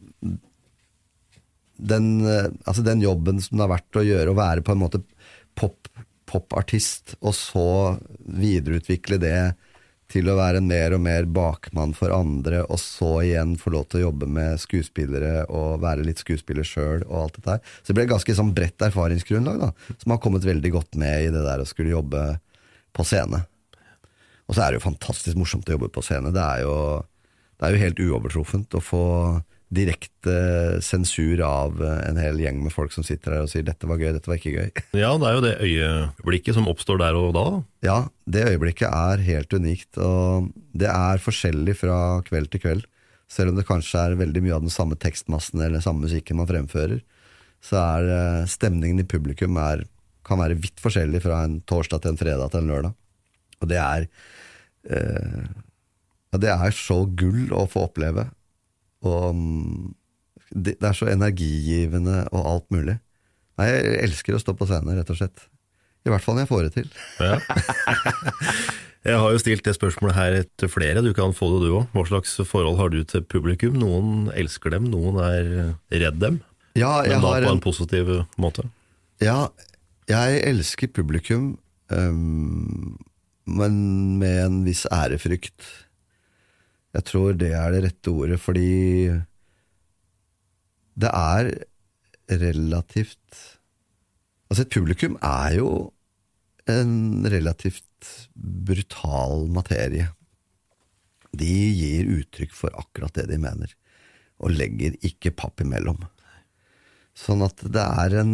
den, eh, altså den jobben som det har vært å gjøre, å være på en måte pop popartist, og så videreutvikle det til å være en mer og mer bakmann for andre, og så igjen få lov til å jobbe med skuespillere og være litt skuespiller selv og alt dette her. Så det ble et ganske sånn bredt erfaringsgrunnlag da, som har kommet veldig godt med i det der å skulle jobbe på scene. Og så er det jo fantastisk morsomt å jobbe på scene. Det er jo, det er jo helt uovertruffent å få direkte sensur av en hel gjeng med folk som sitter der og sier dette var gøy, dette var ikke gøy. Ja, det er jo det øyeblikket som oppstår der og da. Ja, det øyeblikket er helt unikt, og det er forskjellig fra kveld til kveld. Selv om det kanskje er veldig mye av den samme tekstmassen eller samme musikken man fremfører, så er stemningen i publikum er, kan være vidt forskjellig fra en torsdag til en fredag til en lørdag. Og det er eh, ja, det er så gull å få oppleve. Og det, det er så energigivende og alt mulig. Nei, jeg elsker å stå på scenen, rett og slett. I hvert fall når jeg får det til. Ja. Jeg har jo stilt det spørsmålet her til flere, du kan få det du også. Hva slags forhold har du til publikum? Noen elsker dem, noen er redd dem. Ja, jeg men da har på en, en positiv måte. Ja, jeg elsker publikum, um, men med en viss ærefrykt. Jeg tror det er det rette ordet, fordi det er relativt... Altså et publikum er jo en relativt brutal materie. De gir uttrykk for akkurat det de mener, og legger ikke papp imellom. Sånn at det er en...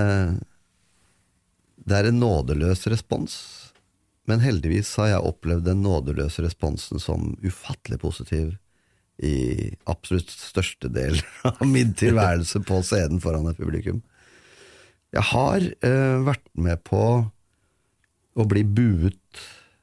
Det er en nådeløs respons. Men heldigvis har jeg opplevd den nådeløse responsen som ufattelig positiv i absolutt største del av min tilværelse på scenen foran et publikum. Jeg har eh, vært med på å bli buet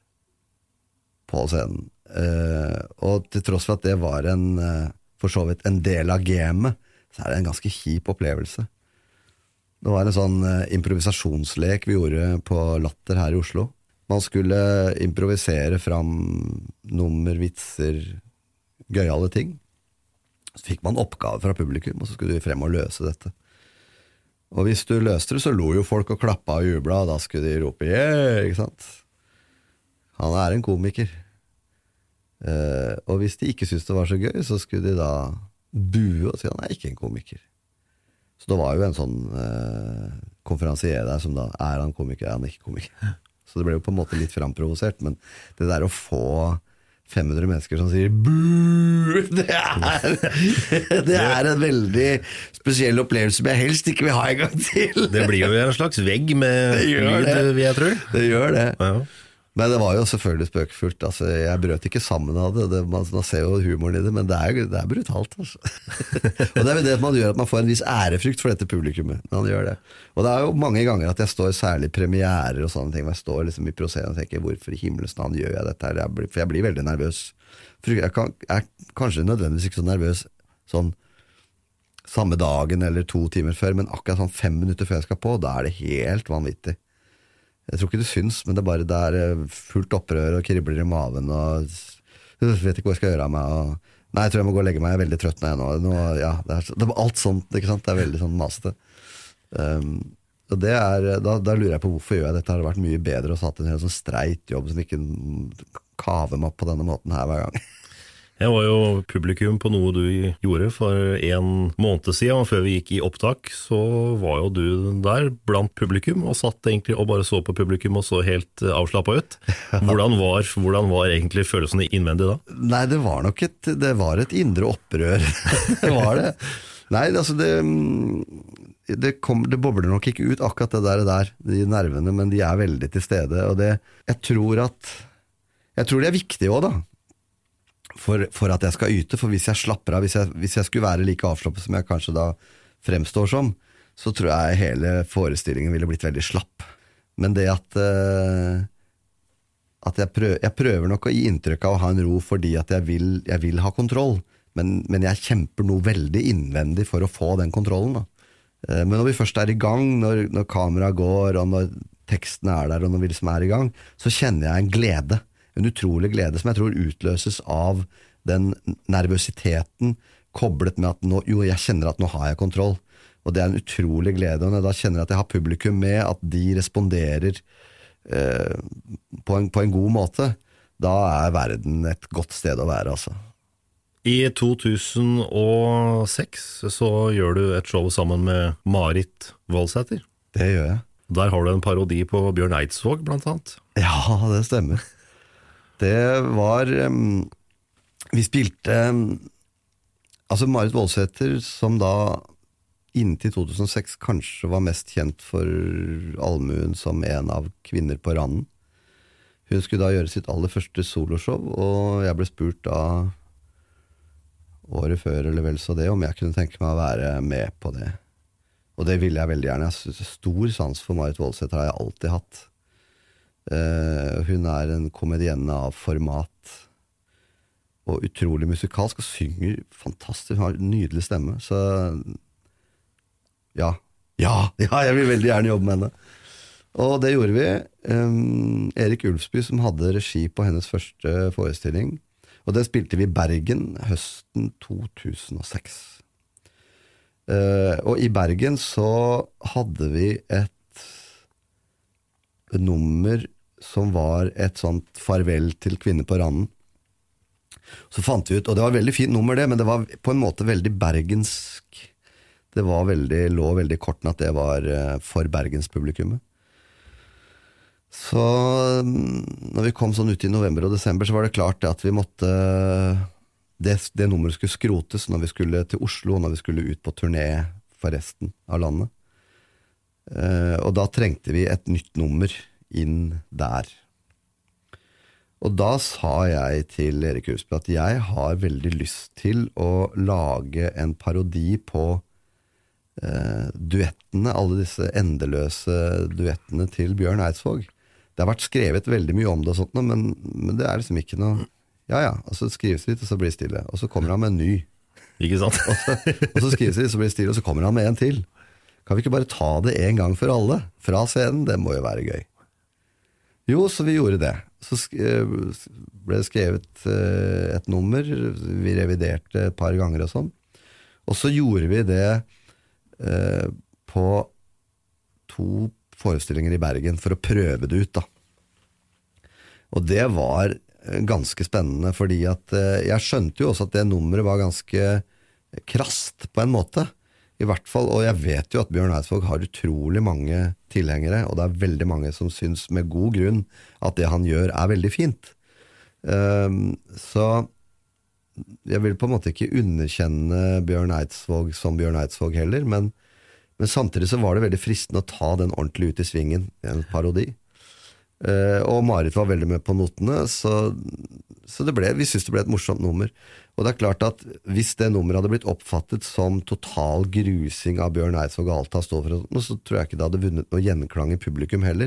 på scenen. Eh, og til tross for at det var en, eh, for så vidt en del av gamet, så er det en ganske kjip opplevelse. Det var en sånn eh, improvisasjonslek vi gjorde på Latter her i Oslo. Man skulle improvisere fram nummer, vitser, gøyale ting. Så fikk man oppgave fra publikum, og så skulle vi frem og løse dette. Og hvis du løste det, så lo jo folk og klappa og jubla, og da skulle de rope, yeah, ikke sant? Han er en komiker. Uh, og hvis de ikke syntes det var så gøy, så skulle de da bue og si, han er ikke en komiker. Så det var jo en sånn uh, konferansier der som da, er han komiker, er han ikke komiker? Så det ble jo på en måte litt framprovosert, men det der å få fem hundre mennesker som sier buh, det er, det er en veldig spesiell opplevelse som jeg helst ikke vil ha en gang til. Det blir jo en slags vegg med lyd, vil jeg tro. Det gjør det. Ja. Men det var jo selvfølgelig spøkefullt. Altså, jeg brøt ikke sammen av det. det man, man ser jo humoren i det, men det er, det er brutalt. Altså. Og det er jo det at man gjør at man får en viss ærefrykt for dette publikummet. Man gjør det. Og det er jo mange ganger at jeg står særlig i premierer og sånne ting, hvor jeg står liksom i prosenten og tenker, hvorfor i himmelens navn gjør jeg dette her? Jeg blir, for jeg blir veldig nervøs. For jeg, kan, jeg er kanskje nødvendigvis ikke så nervøs sånn samme dagen eller to timer før, men akkurat sånn fem minutter før jeg skal på, da er det helt vanvittig. Jeg tror ikke det syns, men det er bare det er fullt opprør og kribler i maven og jeg vet ikke hva jeg skal gjøre av meg og, nei, jeg tror jeg må gå og legge meg, jeg er veldig trøtt nå, jeg nå, nå ja, det er, det er alt sånt, ikke sant? Det er veldig sånn masete um, og det er, da, da lurer jeg på hvorfor gjør jeg dette, har det vært mye bedre å satt en helt sånn streit jobb som ikke kaver meg opp på denne måten her hver gang. Jeg var jo publikum på noe du gjorde for en måned siden, og før vi gikk i opptak, så var jo du der blant publikum, og satt egentlig og bare så på publikum og så helt avslappet ut. Hvordan var, hvordan var egentlig følelsene innvendig da? Nei, det var nok et, det var et indre opprør. Det var det. Nei, altså det, det, kom, det bobler nok ikke ut akkurat det der, der, de nervene, men de er veldig til stede, og det, jeg tror at, jeg tror det er viktig også da, For, for at jeg skal yte, for hvis jeg slapper av, hvis jeg, hvis jeg skulle være like avslappet som jeg kanskje da fremstår som, så tror jeg hele forestillingen ville blitt veldig slapp. Men det at, uh, at jeg, prøver, jeg prøver nok å gi inntrykk av å ha en ro fordi at jeg vil, jeg vil ha kontroll, men, men jeg kjemper noe veldig innvendig for å få den kontrollen da. Uh, men når vi først er i gang, når, når kameraet går, og når teksten er der, og når vi liksom er i gang, så kjenner jeg en glede. En utrolig glede som jeg tror utløses av den nervøsiteten koblet med at nå, jo, jeg kjenner at nå har jeg kontroll. Og det er en utrolig glede, og når jeg da kjenner at jeg har publikum med, at de responderer eh, på, en, på en god måte, da er verden et godt sted å være, altså. I to tusen og seks så gjør du et show sammen med Marit Voldsæter. Det gjør jeg. Der har du en parodi på Bjørn Eidsvåg, blant annet. Ja, det stemmer. Det var um, Vi spilte um, Altså Marit Voldsæter, som da inntil to tusen og seks kanskje var mest kjent for allmuen som en av kvinner på randen. Hun skulle da gjøre sitt aller første soloshow, og jeg ble spurt da året før, eller vel så det, om jeg kunne tenke meg å være med på det. Og det ville jeg veldig gjerne. Jeg synes stor sans for Marit Voldsæter har jeg alltid hatt. Uh, hun er en komedienne av format, og utrolig musikalsk, og synger fantastisk, hun har en nydelig stemme, så ja, ja, ja, jeg vil veldig gjerne jobbe med henne. Og det gjorde vi. Um, Erik Ulfsby, som hadde regi på hennes første forestilling, og det spilte vi i Bergen høsten to tusen og seks. Uh, og i Bergen så hadde vi et, et nummer som var et sånt farvel til kvinner på randen. Så fant vi ut, og det var et veldig fint nummer det, men det var på en måte veldig bergensk. Det var veldig, lå veldig korten at det var uh, for Bergens publikummet. Så når vi kom sånn ut i november og desember, så var det klart at vi måtte Det, det nummeret skulle skrotes når vi skulle til Oslo, og når vi skulle ut på turné for resten av landet. Eh, og da trengte vi et nytt nummer inn der. Og da sa jeg til Erik Ulfsby at jeg har veldig lyst til å lage en parodi på eh, duettene, alle disse endeløse duettene til Bjørn Eidsvåg. Det har vært skrevet veldig mye om det og sånt, men, men det er liksom ikke noe. Ja, ja, og så skrives det litt, og så blir det stille. Og så kommer han med en ny. Ikke sant? og, så, og så skrives det litt, så blir det stille, og så kommer han med en til. Kan vi ikke bare ta det en gang for alle? Fra scenen, det må jo være gøy. Jo, så vi gjorde det. Så ble det skrevet et nummer, vi reviderte et par ganger og sånn. Og så gjorde vi det eh, på to forestillinger i Bergen, for å prøve det ut da. Og det var ganske spennende, fordi at eh, jeg skjønte jo også at det nummeret var ganske krast på en måte, i hvert fall, og jeg vet jo at Bjørn Eidsvåg har utrolig mange tilhengere, og det er veldig mange som synes med god grunn at det han gjør er veldig fint. Um, så jeg vil på en måte ikke underkjenne Bjørn Eidsvåg som Bjørn Eidsvåg heller, men, men samtidig så var det veldig fristende å ta den ordentlig ut i svingen, en parodi. Uh, og Marit var veldig med på notene, så, så det ble, vi synes det ble et morsomt nummer. Og det er klart at hvis det nummeret hadde blitt oppfattet som total grusing av Bjørn Eidsvåg og alt han står for, så tror jeg ikke det hadde vunnet noe gjenklang i publikum heller.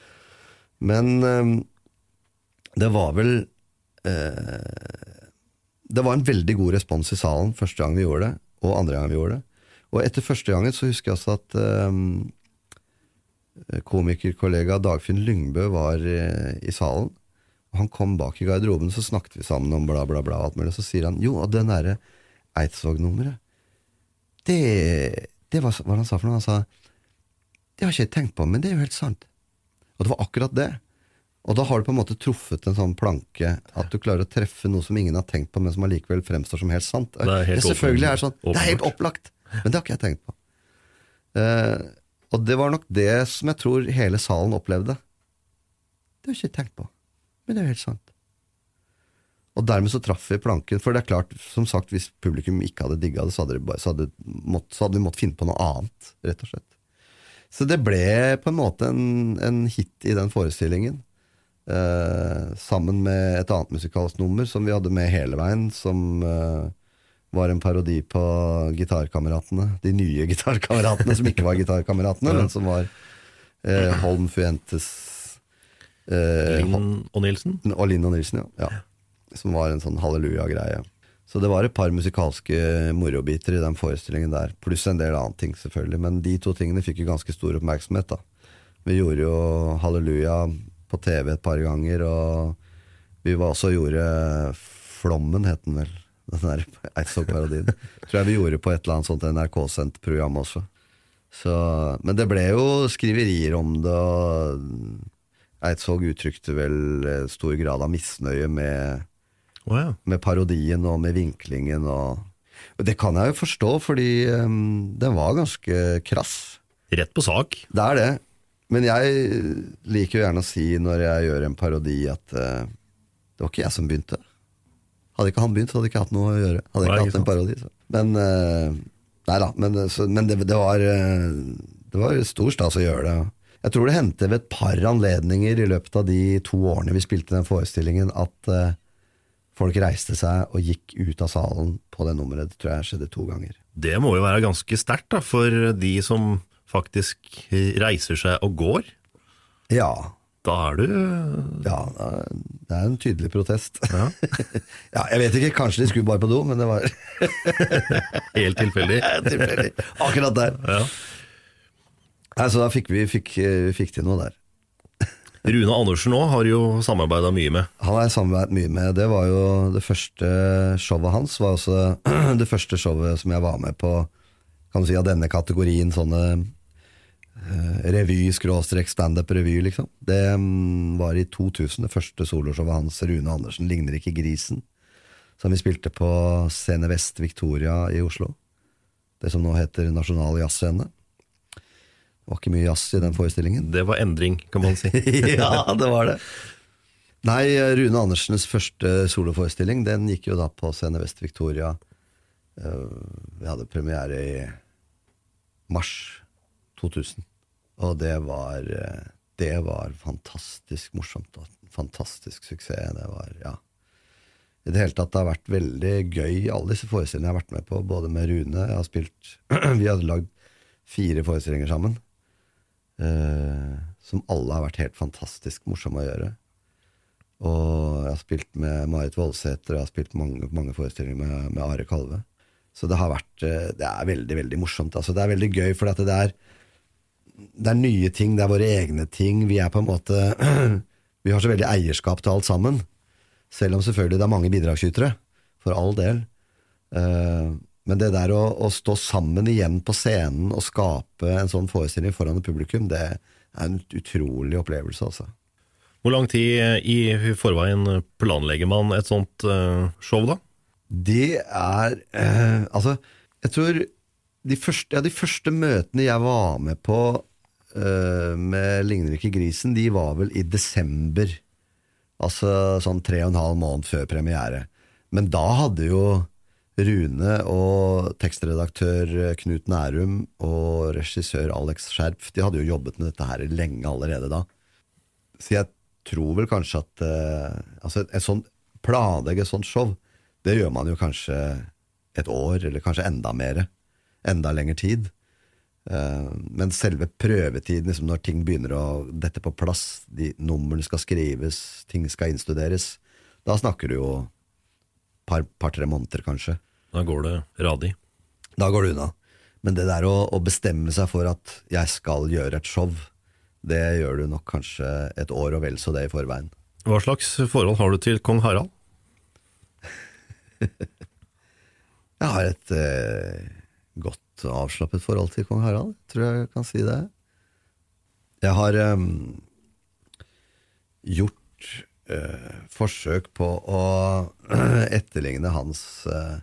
Men uh, det var vel uh, det var en veldig god respons i salen første gang vi gjorde det, og andre gang vi gjorde det. Og etter første gangen så husker jeg også at uh, komikerkollega Dagfinn Lyngbø var eh, i salen, og han kom bak i garderoben, så snakket vi sammen om bla bla bla alt mulig, og så sier han, jo, og den der Eidsvåg-nummeret, det, det var hva han sa for noe, han sa, det har ikke jeg tenkt på, men det er jo helt sant. Og det var akkurat det. Og da har du på en måte truffet en sånn planke, at du klarer å treffe noe som ingen har tenkt på, men som allikevel fremstår som helt sant. Det er helt det selvfølgelig er sånn, åpenbart. Det er helt opplagt, men det har ikke jeg tenkt på. Eh, Og det var nok det som jeg tror hele salen opplevde. Det har jeg ikke tenkt på, men det er jo helt sant. Og dermed så traff vi planken, for det er klart, som sagt, hvis publikum ikke hadde digget det, så hadde, det bare, så hadde, mått, så hadde vi måttet finne på noe annet, rett og slett. Så det ble på en måte en, en hit i den forestillingen, eh, sammen med et annet musikalsk nummer som vi hadde med hele veien, som eh, var en parodi på gitarkameratene, de nye gitarkameratene som ikke var gitarkameratene, men som var eh, Holm Fuentes eh, Linn og Nilsen og Linn og Nilsen, ja. ja som var en sånn halleluja-greie. Så det var et par musikalske morobiter i den forestillingen der, pluss en del annen ting selvfølgelig, men de to tingene fikk jo ganske stor oppmerksomhet da. Vi gjorde jo halleluja på T V et par ganger, og vi var også gjorde Flommen, het den vel, den der Eidsvåg-parodien. Tror jeg vi gjorde på et eller annet sånt N R K-sendt program også. Så, men det ble jo skriverier om det, og Eidsvåg uttrykte vel stor grad av misnøye med, oh, ja. med parodien og med vinklingen. Og, og det kan jeg jo forstå, fordi um, den var ganske krass. Rett på sak. Det er det. Men jeg liker jo gjerne å si når jeg gjør en parodi at uh, det var ikke jeg som begynte. Hadde ikke han begynt, så hadde jeg ikke hatt noe å gjøre. Hadde jeg ikke hatt en parodi. Så. Men, uh, nei da, men, så, men det, det var uh, det var stor stas å gjøre det. Jeg tror det hendte ved et par anledninger i løpet av de to årene vi spilte den forestillingen at uh, folk reiste seg og gikk ut av salen på det nummeret. Det tror jeg skjedde to ganger. Det må jo være ganske sterkt da, for de som faktisk reiser seg og går. Ja. Da er du... Ja, det er en tydelig protest. Ja. Ja, jeg vet ikke, kanskje de skulle bare på do, men det var... Helt tilfeldig. Tilfeldig. Akkurat der. Ja. Altså, da fikk vi fikk, fikk til noe der. Rune Andersen også har jo samarbeidet mye med. Han har samarbeidet mye med. Det var jo det første showet hans, var også det første showet som jeg var med på, kan du si, av denne kategorien, sånne revy, skråstrek, stand-up revy, liksom. Det um, var i to tusen, det første soloshowet hans, Rune Andersen, Ligner ikke grisen, som vi spilte på Scene Vest Victoria i Oslo. Det som nå heter Nasjonal Jazzscene. Det var ikke mye jazz i den forestillingen. Det var endring, kan man si. Ja, det var det. Nei, Rune Andersens første soloforestilling, den gikk jo da på Scene Vest Victoria. Vi hadde premiere i mars to tusen. Og det var, det var fantastisk morsomt, fantastisk suksess. Det var, ja. I det hele tatt, det har vært veldig gøy, alle disse forestillingene jeg har vært med på, både med Rune, jeg har spilt, vi hadde lagd fire forestillinger sammen, eh, som alle har vært helt fantastisk morsomme å gjøre. Og jeg har spilt med Marit Voldsæter, jeg har spilt mange, mange forestillinger med, med Are Kalve. Så det har vært, det er veldig, veldig morsomt. Altså, det er veldig gøy, for det er, det er nye ting, det er våre egne ting. Vi er på en måte, vi har så veldig eierskap til alt sammen. Selv om selvfølgelig det er mange bidragsytere, for all del. Men det der å, å stå sammen igjen på scenen og skape en sånn forestilling foran et publikum, det er en utrolig opplevelse, altså. Hvor lang tid i forveien planlegger man et sånt show da? Det er, eh, altså, jeg tror de første, ja, de første møtene jeg var med på eh, med Ligner ikke grisen, de var vel i desember, altså sånn tre og en halv måned før premiere. Men da hadde jo Rune og tekstredaktør Knut Nærum og regissør Alex Skjerf, de hadde jo jobbet med dette her lenge allerede da. Så jeg tror vel kanskje at eh, altså et sånn, planlegge et sånt show, det gjør man jo kanskje et år, eller kanskje enda mer, enda lengre tid. Men selve prøvetiden, liksom når ting begynner å dette på plass, de numrene skal skrives, ting skal innstuderes, da snakker du jo par, par tre måneder kanskje. Da går det radig. Da går det unna. Men det der å, å bestemme seg for at jeg skal gjøre et show, det gjør du nok kanskje et år og vel så det i forveien. Hva slags forhold har du til Kong Harald? Jeg har et eh, godt avslappet forhold til Kong Harald, tror jeg kan si det. Jeg har um, gjort uh, forsøk på å etterligne hans uh,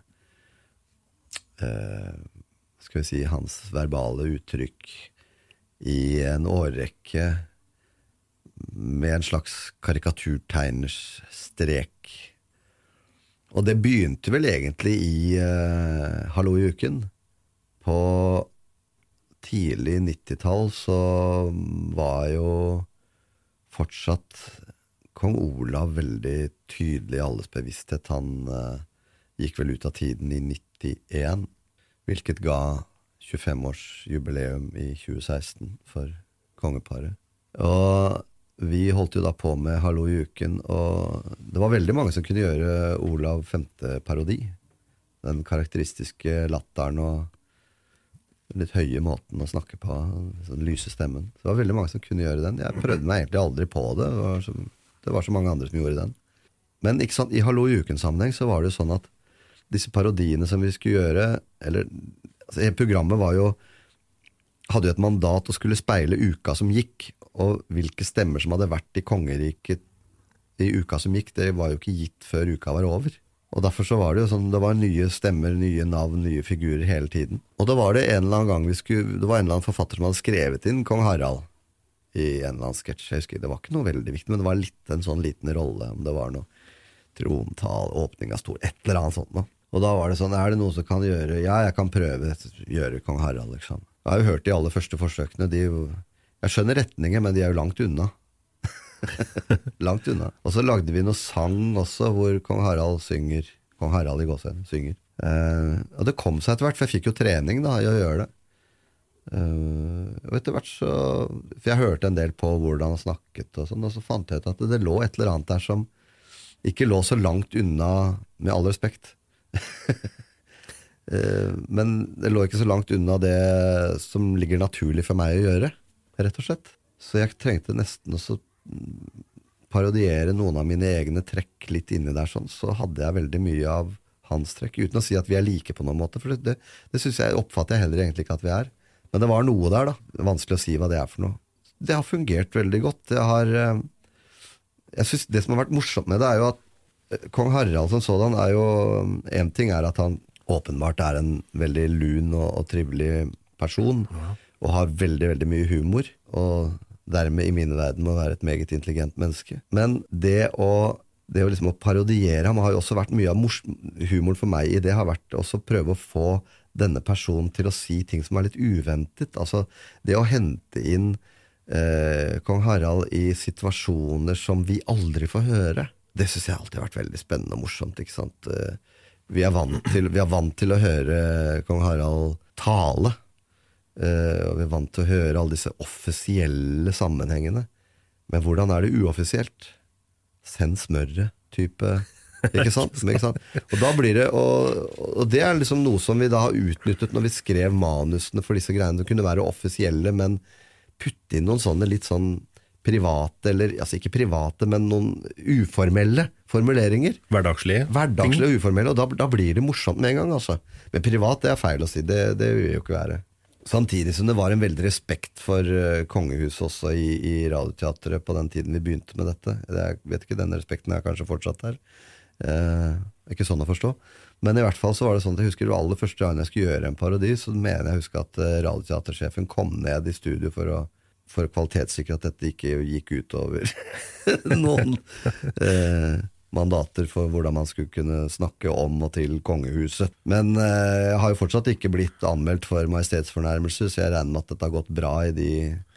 uh, skal vi si, hans verbale uttrykk i en årrekke med en slags karikaturtegners strek. Og det begynte vel egentlig i uh, Hallo i uken. På tidlig nittitall så var jo fortsatt kong Olav veldig tydelig i alles bevissthet. Han uh, gikk vel ut av tiden i nittien, hvilket ga tjuefem års jubileum i tjue seksten for kongeparet. Og vi holdt jo da på med Hallo i uken, og det var veldig mange som kunne gjøre Olav femte parodi. Den karakteristiske latteren og litt høye måten å snakke på, sånn lyse stemmen. Det var veldig mange som kunne gjøre den. Jeg prøvde meg egentlig aldri på det, det var så, det var så mange andre som gjorde den. Men ikke sant, i Hallo i uken sammenheng så var det jo sånn at disse parodiene som vi skulle gjøre, eller altså, programmet var jo, hadde jo et mandat å skulle speile uka som gikk, og hvilke stemmer som hadde vært i kongeriket i uka som gikk, det var jo ikke gitt før uka var over. Og derfor så var det jo sånn, det var nye stemmer, nye navn, nye figurer hele tiden. Og da var det en eller annen gang vi skulle, det var en eller annen forfatter som hadde skrevet inn kong Harald i en eller annen sketsj. Jeg husker, det var ikke noe veldig viktig, men det var litt, en sånn liten rolle, om det var noe trontal, åpning av stor, et eller annet sånt noe. Og da var det sånn, er det noe som kan gjøre, ja, jeg kan prøve gjøre kong Harald, liksom. Jeg har jo hørt de aller første forsøkene, de, jeg skjønner retninger, men de er jo langt unna. Langt unna. Og så lagde vi noe sang også, hvor kong Harald synger, kong Harald i gåsehud synger. Eh, og det kom seg etter hvert, for jeg fikk jo trening da, i å gjøre det. Uh, og etter hvert så, for jeg hørte en del på hvordan han snakket og sånn, og så fant jeg ut at det, det lå et eller annet der som ikke lå så langt unna, med all respekt. uh, men det lå ikke så langt unna det som ligger naturlig for meg å gjøre, rett og slett. Så jeg trengte nesten også parodiere noen av mine egne trekk litt inni der sånn, så hadde jeg veldig mye av hans trekk, uten å si at vi er like på noen måte, for det, det, det synes jeg, oppfatter jeg heller egentlig ikke at vi er. Men det var noe der da, vanskelig å si hva det er for noe. Det har fungert veldig godt. Det har, jeg synes det som har vært morsomt med det er jo at kong Harald som sådan er jo, en ting er at han åpenbart er en veldig lun og, og trivelig person, ja. Og har veldig, veldig mye humor, og dermed i mine verden må være et meget intelligent menneske. Men det å, det å liksom å parodiere ham har jo også vært mye av humoren for meg i det, har vært også å prøve å få denne personen til å si ting som er litt uventet. Altså det å hente inn eh, kong Harald i situasjoner som vi aldri får høre, det synes jeg alltid har vært veldig spennende og morsomt, ikke sant? Eh, vi, er vant til, vi er vant til å høre kong Harald tale, eh, og vi er vant til å høre alle disse offisielle sammenhengene. Men hvordan er det uoffisielt? Send smørre type... Ikke sant? Ikke sant? Og da blir det, og, og det er liksom noe som vi da har utnyttet når vi skrev manusene for disse greiene. Det kunne være offisielle, men putte inn noen sånne litt sånn private, eller altså ikke private, men noen uformelle formuleringer. Hverdagslige. Hverdagslige og uformelle, og da, da blir det morsomt med en gang, altså. Men privat, det er feil å si, det, det vil jo ikke være. Samtidig som det var en veldig respekt for uh, kongehuset også i, i radioteatret på den tiden vi begynte med dette. Jeg vet ikke, denne respekten er kanskje fortsatt her. Eh, ikke sånn å forstå, men i hvert fall så var det sånn at jeg husker det aller første gang jeg skulle gjøre en parodi, så mener jeg husker at uh, radioteatersjefen kom ned i studio for å, for å kvalitetssikre at dette ikke gikk ut over noen uh, mandater for hvordan man skulle kunne snakke om og til kongehuset. Men uh, jeg har jo fortsatt ikke blitt anmeldt for majestetsfornærmelse, så jeg regner med at dette har gått bra i de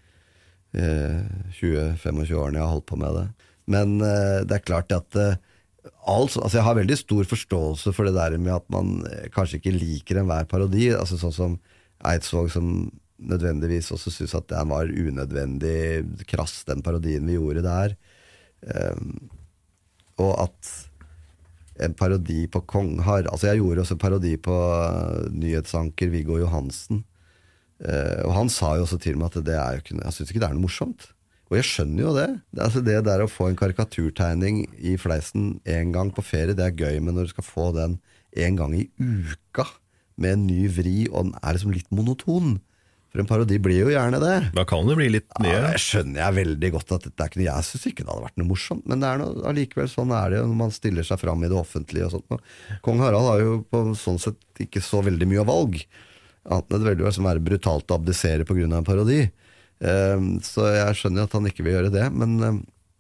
uh, tjue til tjuefem årene jeg har holdt på med det. Men uh, det er klart at uh, Altså, altså jeg har veldig stor forståelse for det der med at man kanskje ikke liker enhver parodi, altså sånn som Eidsvåg som nødvendigvis også synes at den var unødvendig krass, den parodien vi gjorde der, um, og at en parodi på Kong Harald, altså jeg gjorde også parodi på nyhetsanker Viggo Johansen, uh, og han sa jo også til meg at det er jo ikke, jeg synes ikke det er noe morsomt. Og jeg skjønner jo det. Det, altså det der å få en karikaturtegning i fleisen en gang på ferie, det er gøy, men når du skal få den en gang i uka med en ny vri, og den er liksom litt monoton, for en parodi blir jo gjerne det. Da kan det bli litt nye. Ja, jeg skjønner jeg veldig godt at det er ikke, jeg synes ikke det hadde vært noe morsomt, men det er noe, allikevel sånn er det jo når man stiller seg fram i det offentlige og sånt. Kong Harald har jo på sånn sett ikke så veldig mye av valg, annet enn det veldig som er brutalt å abdisere på grunn av en parodi. Um, så jeg skjønner at han ikke vil gjøre det, men, um,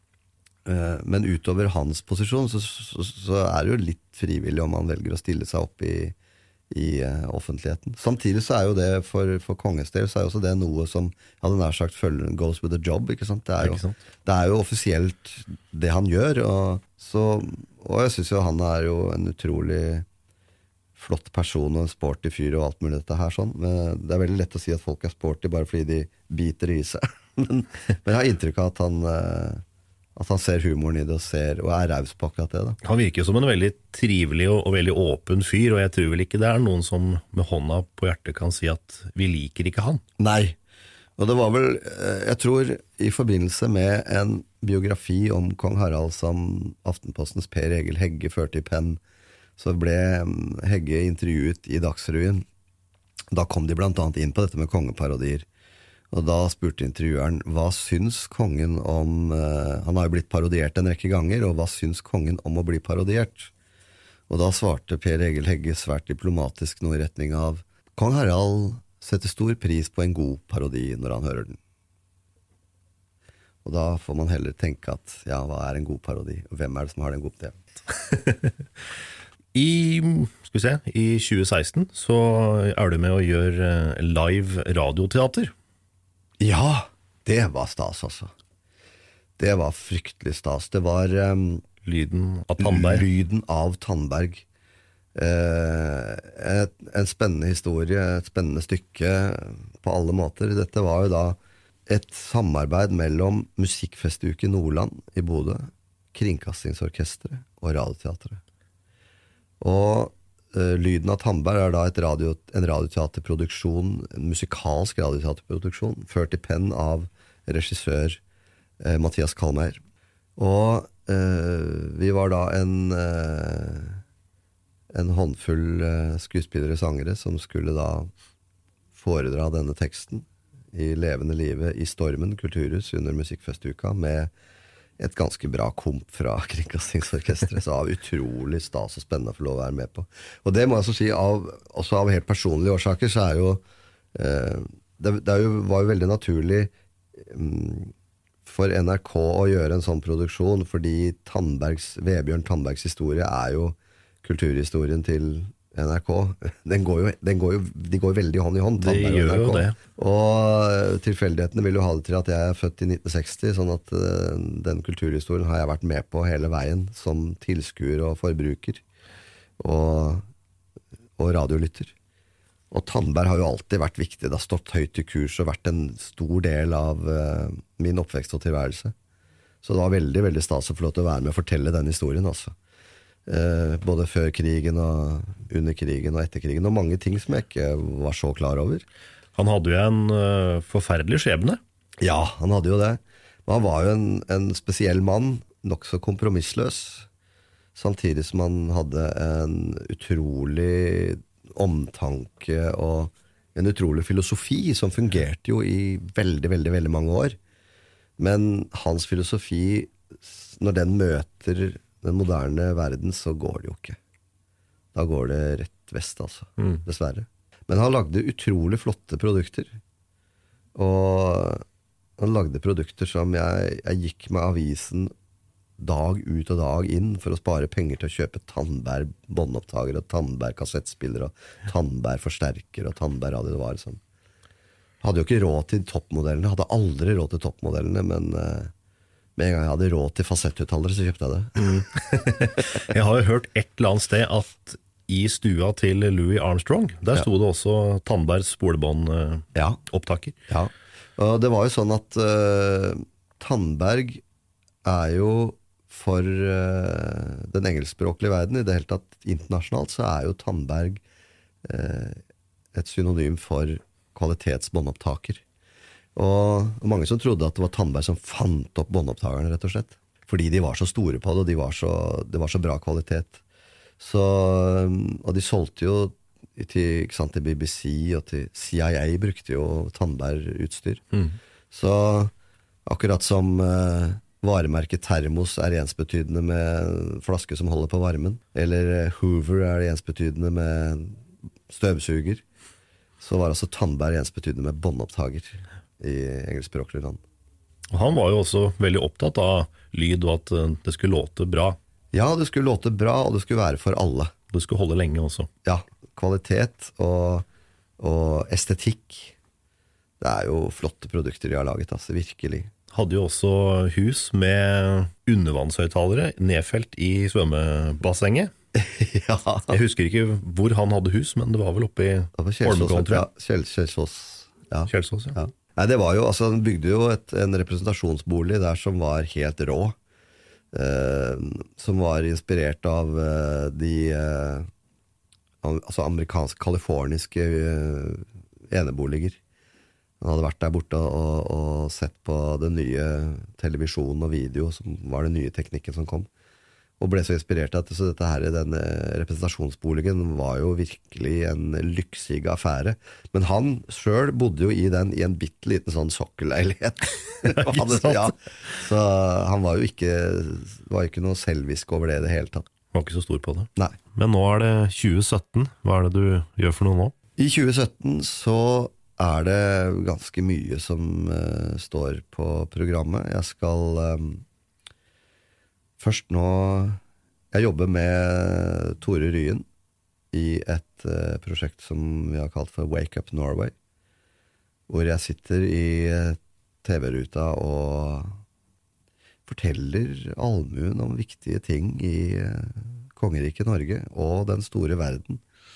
uh, men utover hans posisjon så, så, så er det jo litt frivillig om han velger å stille seg opp i, i uh, offentligheten. Samtidig så er jo det for, for kongens del, så er jo også det noe som jeg hadde nær sagt følger, goes with the job, ikke sant? Det er jo, ikke sant? Det er jo offisielt det han gjør, og, så, og jeg synes jo han er jo en utrolig flott person og en sporty fyr og alt mulig dette her sånn. Men det er veldig lett å si at folk er sporty bare fordi de biter i seg. men, men jeg har inntrykk av at han, at han ser humoren i det og, ser, og er raus på akkurat det. Da. Han virker som en veldig trivelig og, og veldig åpen fyr, og jeg tror vel ikke det er noen som med hånda på hjertet kan si at vi liker ikke han. Nei, og det var vel, jeg tror i forbindelse med en biografi om kong Harald som Aftenpostens Per Egil Hegge førte i penn, så ble Hegge intervjuet i Dagsrevyen. Da kom de blant annet inn på dette med kongeparodier. Og da spurte intervjueren, hva syns kongen om, uh, han har jo blitt parodiert en rekke ganger, og hva syns kongen om å bli parodiert? Og da svarte Per Egil Hegge svært diplomatisk noe i retning av, kong Harald setter stor pris på en god parodi når han hører den. Og da får man heller tenke at, ja, hva er en god parodi? Og hvem er det som har den gode ideen? I, skal vi se, i tjue seksten så er du med å gjøre live radioteater. Ja, det var stas altså. Det var fryktelig stas. Det var um, Lyden av Tandberg. Lyden av Tandberg. Eh, et, en spennende historie, et spennende stykke på alle måter. Dette var jo da et samarbeid mellom Musikkfestuke Nordland i Bodø, Kringkastingsorkestret og Radioteatret. Og eh, Lyden av Tandberg er da et radio, en radioteaterproduksjon, en musikalsk radioteaterproduksjon, ført i penn av regissør eh, Mathias Kalmeier. Og eh, vi var da en... Eh, en håndfull uh, skuespillere og sangere som skulle da foredra denne teksten i levende livet i Stormen kulturhus under Musikkfestuka med et ganske bra komp fra Kringkastingsorkestret, så av utrolig stas og spennende å få lov å være med på. Og det må jeg så si, av, også av helt personlige årsaker, så er jo uh, det, det er jo, var jo veldig naturlig um, for N R K å gjøre en sånn produksjon, fordi Tandbergs, Vebjørn Tandbergs historie er jo kulturhistorien til N R K. Den går jo, den går jo, de går jo veldig hånd i hånd. Det gjør jo det. Og tilfeldighetene vil jo ha det til at jeg er født i nitten seksti, sånn at uh, den kulturhistorien har jeg vært med på hele veien, som tilskuer og forbruker, og, og radiolytter. Og Tandberg har jo alltid vært viktig. Det har stått høyt i kurs og vært en stor del av uh, min oppvekst og tilværelse. Så det var veldig, veldig stas å få lov til å være med og fortelle den historien, altså. Eh, både før krigen og under krigen og etter krigen, og mange ting som jeg ikke var så klar over. Han hadde jo en uh, forferdelig skjebne. Ja, han hadde jo det. Men han var jo en, en spesiell mann, nok så kompromissløs, samtidig som han hadde en utrolig omtanke og en utrolig filosofi som fungerte jo i veldig, veldig, veldig mange år. Men hans filosofi, når den møter den moderne verden, så går det jo ikke. Da går det rett vest, altså. Mm. Dessverre. Men han lagde utrolig flotte produkter. Og han lagde produkter som jeg, jeg gikk med avisen dag ut og dag inn for å spare penger til å kjøpe Tandberg båndopptager og Tandberg kassettspiller og Tandberg forsterker og Tandberg radio. Det var sånn. Hadde jo ikke råd til toppmodellene. Hadde aldri råd til toppmodellene, men... Uh, med en gang jeg hadde råd til fasetthøyttalere, så kjøpte jeg det. Mm. Jeg har jo hørt et eller annet sted at i stua til Louis Armstrong, der ja. Sto det også Tandbergs spolebånd-opptaker. Ja. ja, og det var jo sånn at uh, Tandberg er jo for uh, den engelskspråklige verden, i det hele tatt internasjonalt, så er jo Tandberg uh, et synonym for kvalitetsbåndopptaker. Og mange som trodde at det var Tandberg som fant opp båndopptakerne, rett og slett. Fordi de var så store på det, og de var så, det var så bra kvalitet. Så, og de solgte jo til, ikke sant, til B B C og til C I A brukte jo Tandberg-utstyr. Mm. Så akkurat som eh, varemerket Thermos er ensbetydende med flaske som holder på varmen, eller Hoover er ensbetydende med støvsuger, så var altså Tandberg ensbetydende med båndopptaker i engelskspråklige land. Han var jo også veldig opptatt av lyd og at det skulle låte bra. Ja, det skulle låte bra, og det skulle være for alle. Det skulle holde lenge også. Ja, kvalitet og, og estetikk. Det er jo flotte produkter de har laget, altså, virkelig. Hadde jo også hus med undervannshøyttalere nedfelt i svømmebassenget. Ja. Jeg husker ikke hvor han hadde hus, men det var vel oppe i Holmenkollen, tror jeg. Ja, Kjelsås. Ja. Kjelsås, ja. Ja. Nei, det var jo, altså, han bygde jo et, en representasjonsbolig der som var helt rå, eh, som var inspirert av eh, de eh, altså amerikanske, kaliforniske eh, eneboliger. Han hadde vært der borte og, og sett på den nye televisjonen og video, som var den nye teknikken som kom, og ble så inspirert at så dette her, denne representasjonsboligen var jo virkelig en lyksig affære. Men han selv bodde jo i den i en bitteliten sånn sokkelleilighet. Ja, så han var jo ikke, var ikke noe selvisk over det i det hele tatt. Var ikke så stor på det. Nei. Men nå er det tjue sytten. Hva er det du gjør for noe nå? I tjue sytten så er det ganske mye som uh, står på programmet. Jeg skal um, først nå Jeg jobber med Tore Ryen i et uh, prosjekt som vi har kalt for Wake Up Norway, hvor jeg sitter i uh, T V-ruta og forteller allmuen om viktige ting i uh, kongeriket Norge og den store verden.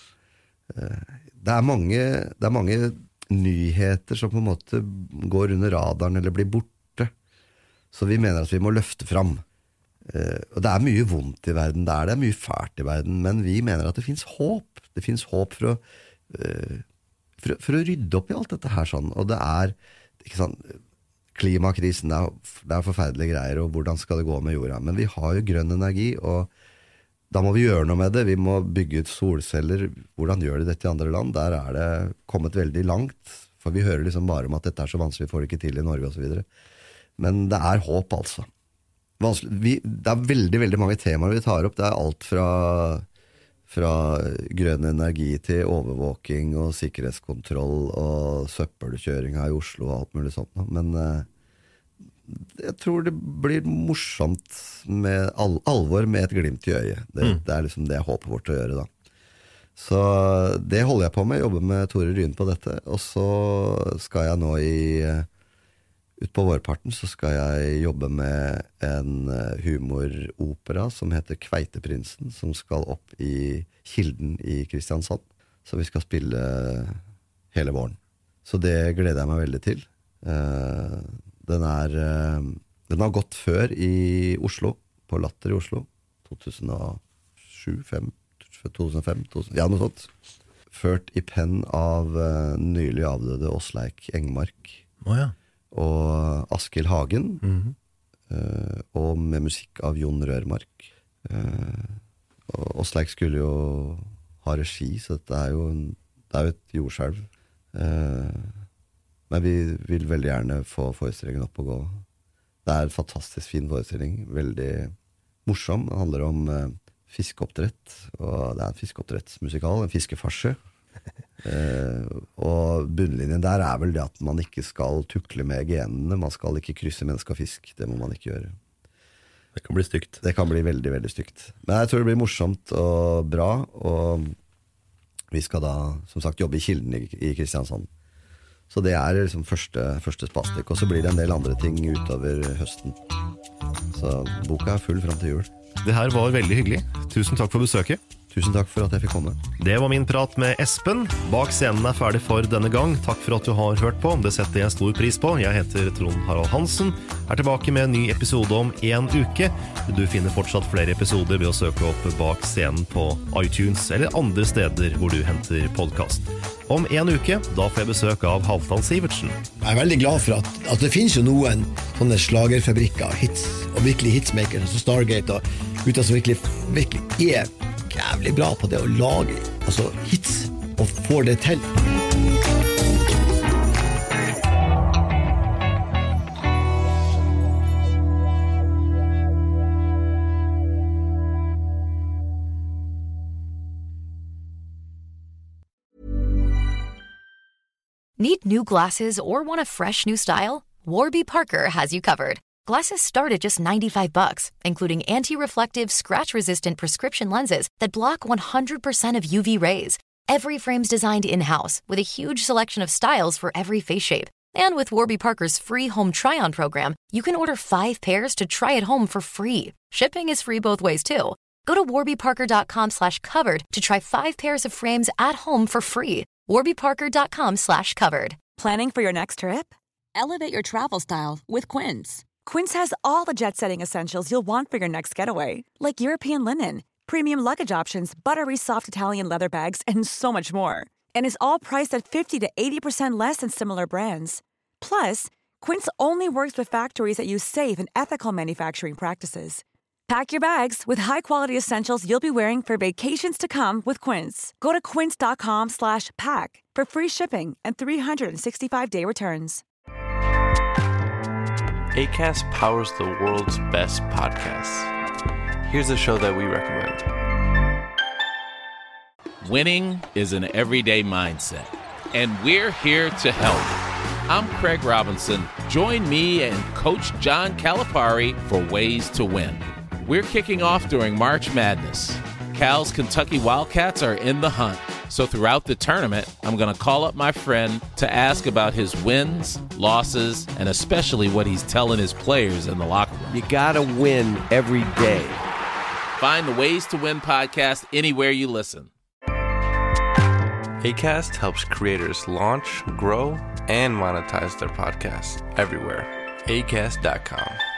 Uh, det er mange det er mange nyheter som på en måte går under radaren eller blir borte. Så vi mener at vi må løfte fram. Uh, og det er mye vondt i verden, det er det mye fælt i verden, men vi mener at det finnes håp. Det finnes håp for å, uh, for, for å rydde opp i alt dette her sånn. Og det er, ikke sånn, klimakrisen, det er, det er forferdelige greier, og hvordan skal det gå med jorda? Men vi har jo grønn energi, og da må vi gjøre noe med det. Vi må bygge ut solceller. Hvordan gjør de dette i andre land? Der er det kommet veldig langt, for vi hører liksom bare om at dette er så vanskelig, vi får det ikke til i Norge og så videre. Men det er håp, altså. Vanskelig. Vi, det er veldig, veldig mange temaer vi tar opp. Det er alt fra, fra grønn energi til overvåking og sikkerhetskontroll og søppelkjøring her i Oslo og alt mulig sånt. Men jeg tror det blir morsomt med al alvor med et glimt i øyet. Det, mm. det er liksom det jeg håper vårt å gjøre da. Så det holder jeg på med, jobber med Tore Ryen på dette, og så skal jeg nå i ut på vårparten så skal jeg jobbe med en humoropera som heter Kveiteprinsen, som skal opp i Kilden i Kristiansand. Så vi skal spille hele våren. Så det gleder jeg meg veldig til. Uh, Den, er, den har gått før i Oslo, på Latter i Oslo, to tusen og sju, to tusen og fem, ja, noe sånt. Ført i penn av uh, nylig avdøde Åsleik Engmark oh, ja. og Askild Hagen, mm-hmm. uh, og med musikk av Jon Rørmark. Uh, og Åsleik skulle jo ha regi, så det er jo, en, det er jo et jordskjelv. Uh, Men vi vil veldig gjerne få forestillingen opp og gå. Det er en fantastisk fin forestilling, veldig morsom. Det handler om uh, fiskeoppdrett, og det er en fiskeoppdrettsmusikal, en fiskefarse. uh, og bunnlinjen der er vel det at man ikke skal tukle med genene, man skal ikke krysse menneske og fisk, det må man ikke gjøre. Det kan bli stygt. Det kan bli veldig, veldig stygt. Men jeg tror det blir morsomt og bra, og vi skal da, som sagt, jobbe i Kilden i, i Kristiansand. Så det er liksom første, første spastikk, og så blir det en del andre ting utover høsten. Så boka er full frem til jul. Det her var veldig hyggelig. Tusen takk for besøket. Tusen takk for at jeg fikk komme. Det var min prat med Espen. Bak scenen er ferdig for denne gang. Takk for at du har hørt på. Det setter jeg stor pris på. Jeg heter Trond Harald Hansen. Er tilbake med en ny episode om en uke. Du finner fortsatt flere episoder ved å søke opp Bak scenen på iTunes eller andre steder hvor du henter podcast. Om en uke, da får jeg besøk av Halvdan Sivertsen. Jeg er veldig glad for at, at det finnes jo noen sånne slagerfabrikker, hits, og virkelig hitsmakers, som Stargate, og gutter som virkelig, virkelig er jævlig bra på det å lage altså hits, og får det til. Need new glasses or want a fresh new style? Warby Parker has you covered. Glasses start at just ninety-five bucks, including anti-reflective, scratch-resistant prescription lenses that block one hundred percent of U V rays. Every frame's designed in-house with a huge selection of styles for every face shape. And with Warby Parker's free home try-on program, you can order five pairs to try at home for free. Shipping is free both ways, too. Go to warbyparker.com slash covered to try five pairs of frames at home for free. warbyparker.com slash covered. Planning for your next trip? Elevate your travel style with Quince. Quince has all the jet-setting essentials you'll want for your next getaway, like European linen, premium luggage options, buttery soft Italian leather bags, and so much more. And is all priced at fifty to eighty percent less than similar brands. Plus, Quince only works with factories that use safe and ethical manufacturing practices. Pack your bags with high-quality essentials you'll be wearing for vacations to come with Quince. Go to quince.com slash pack for free shipping and three sixty-five day returns. Acast powers the world's best podcasts. Here's a show that we recommend. Winning is an everyday mindset. and we're here to help. I'm Craig Robinson. Join me and Coach John Calipari for Ways to Win. We're kicking off during March Madness. Cal's Kentucky Wildcats are in the hunt. So throughout the tournament, I'm going to call up my friend to ask about his wins, losses, and especially what he's telling his players in the locker room. You got to win every day. Find the Ways to Win podcast anywhere you listen. Acast helps creators launch, grow, and monetize their podcasts everywhere. acast dot com.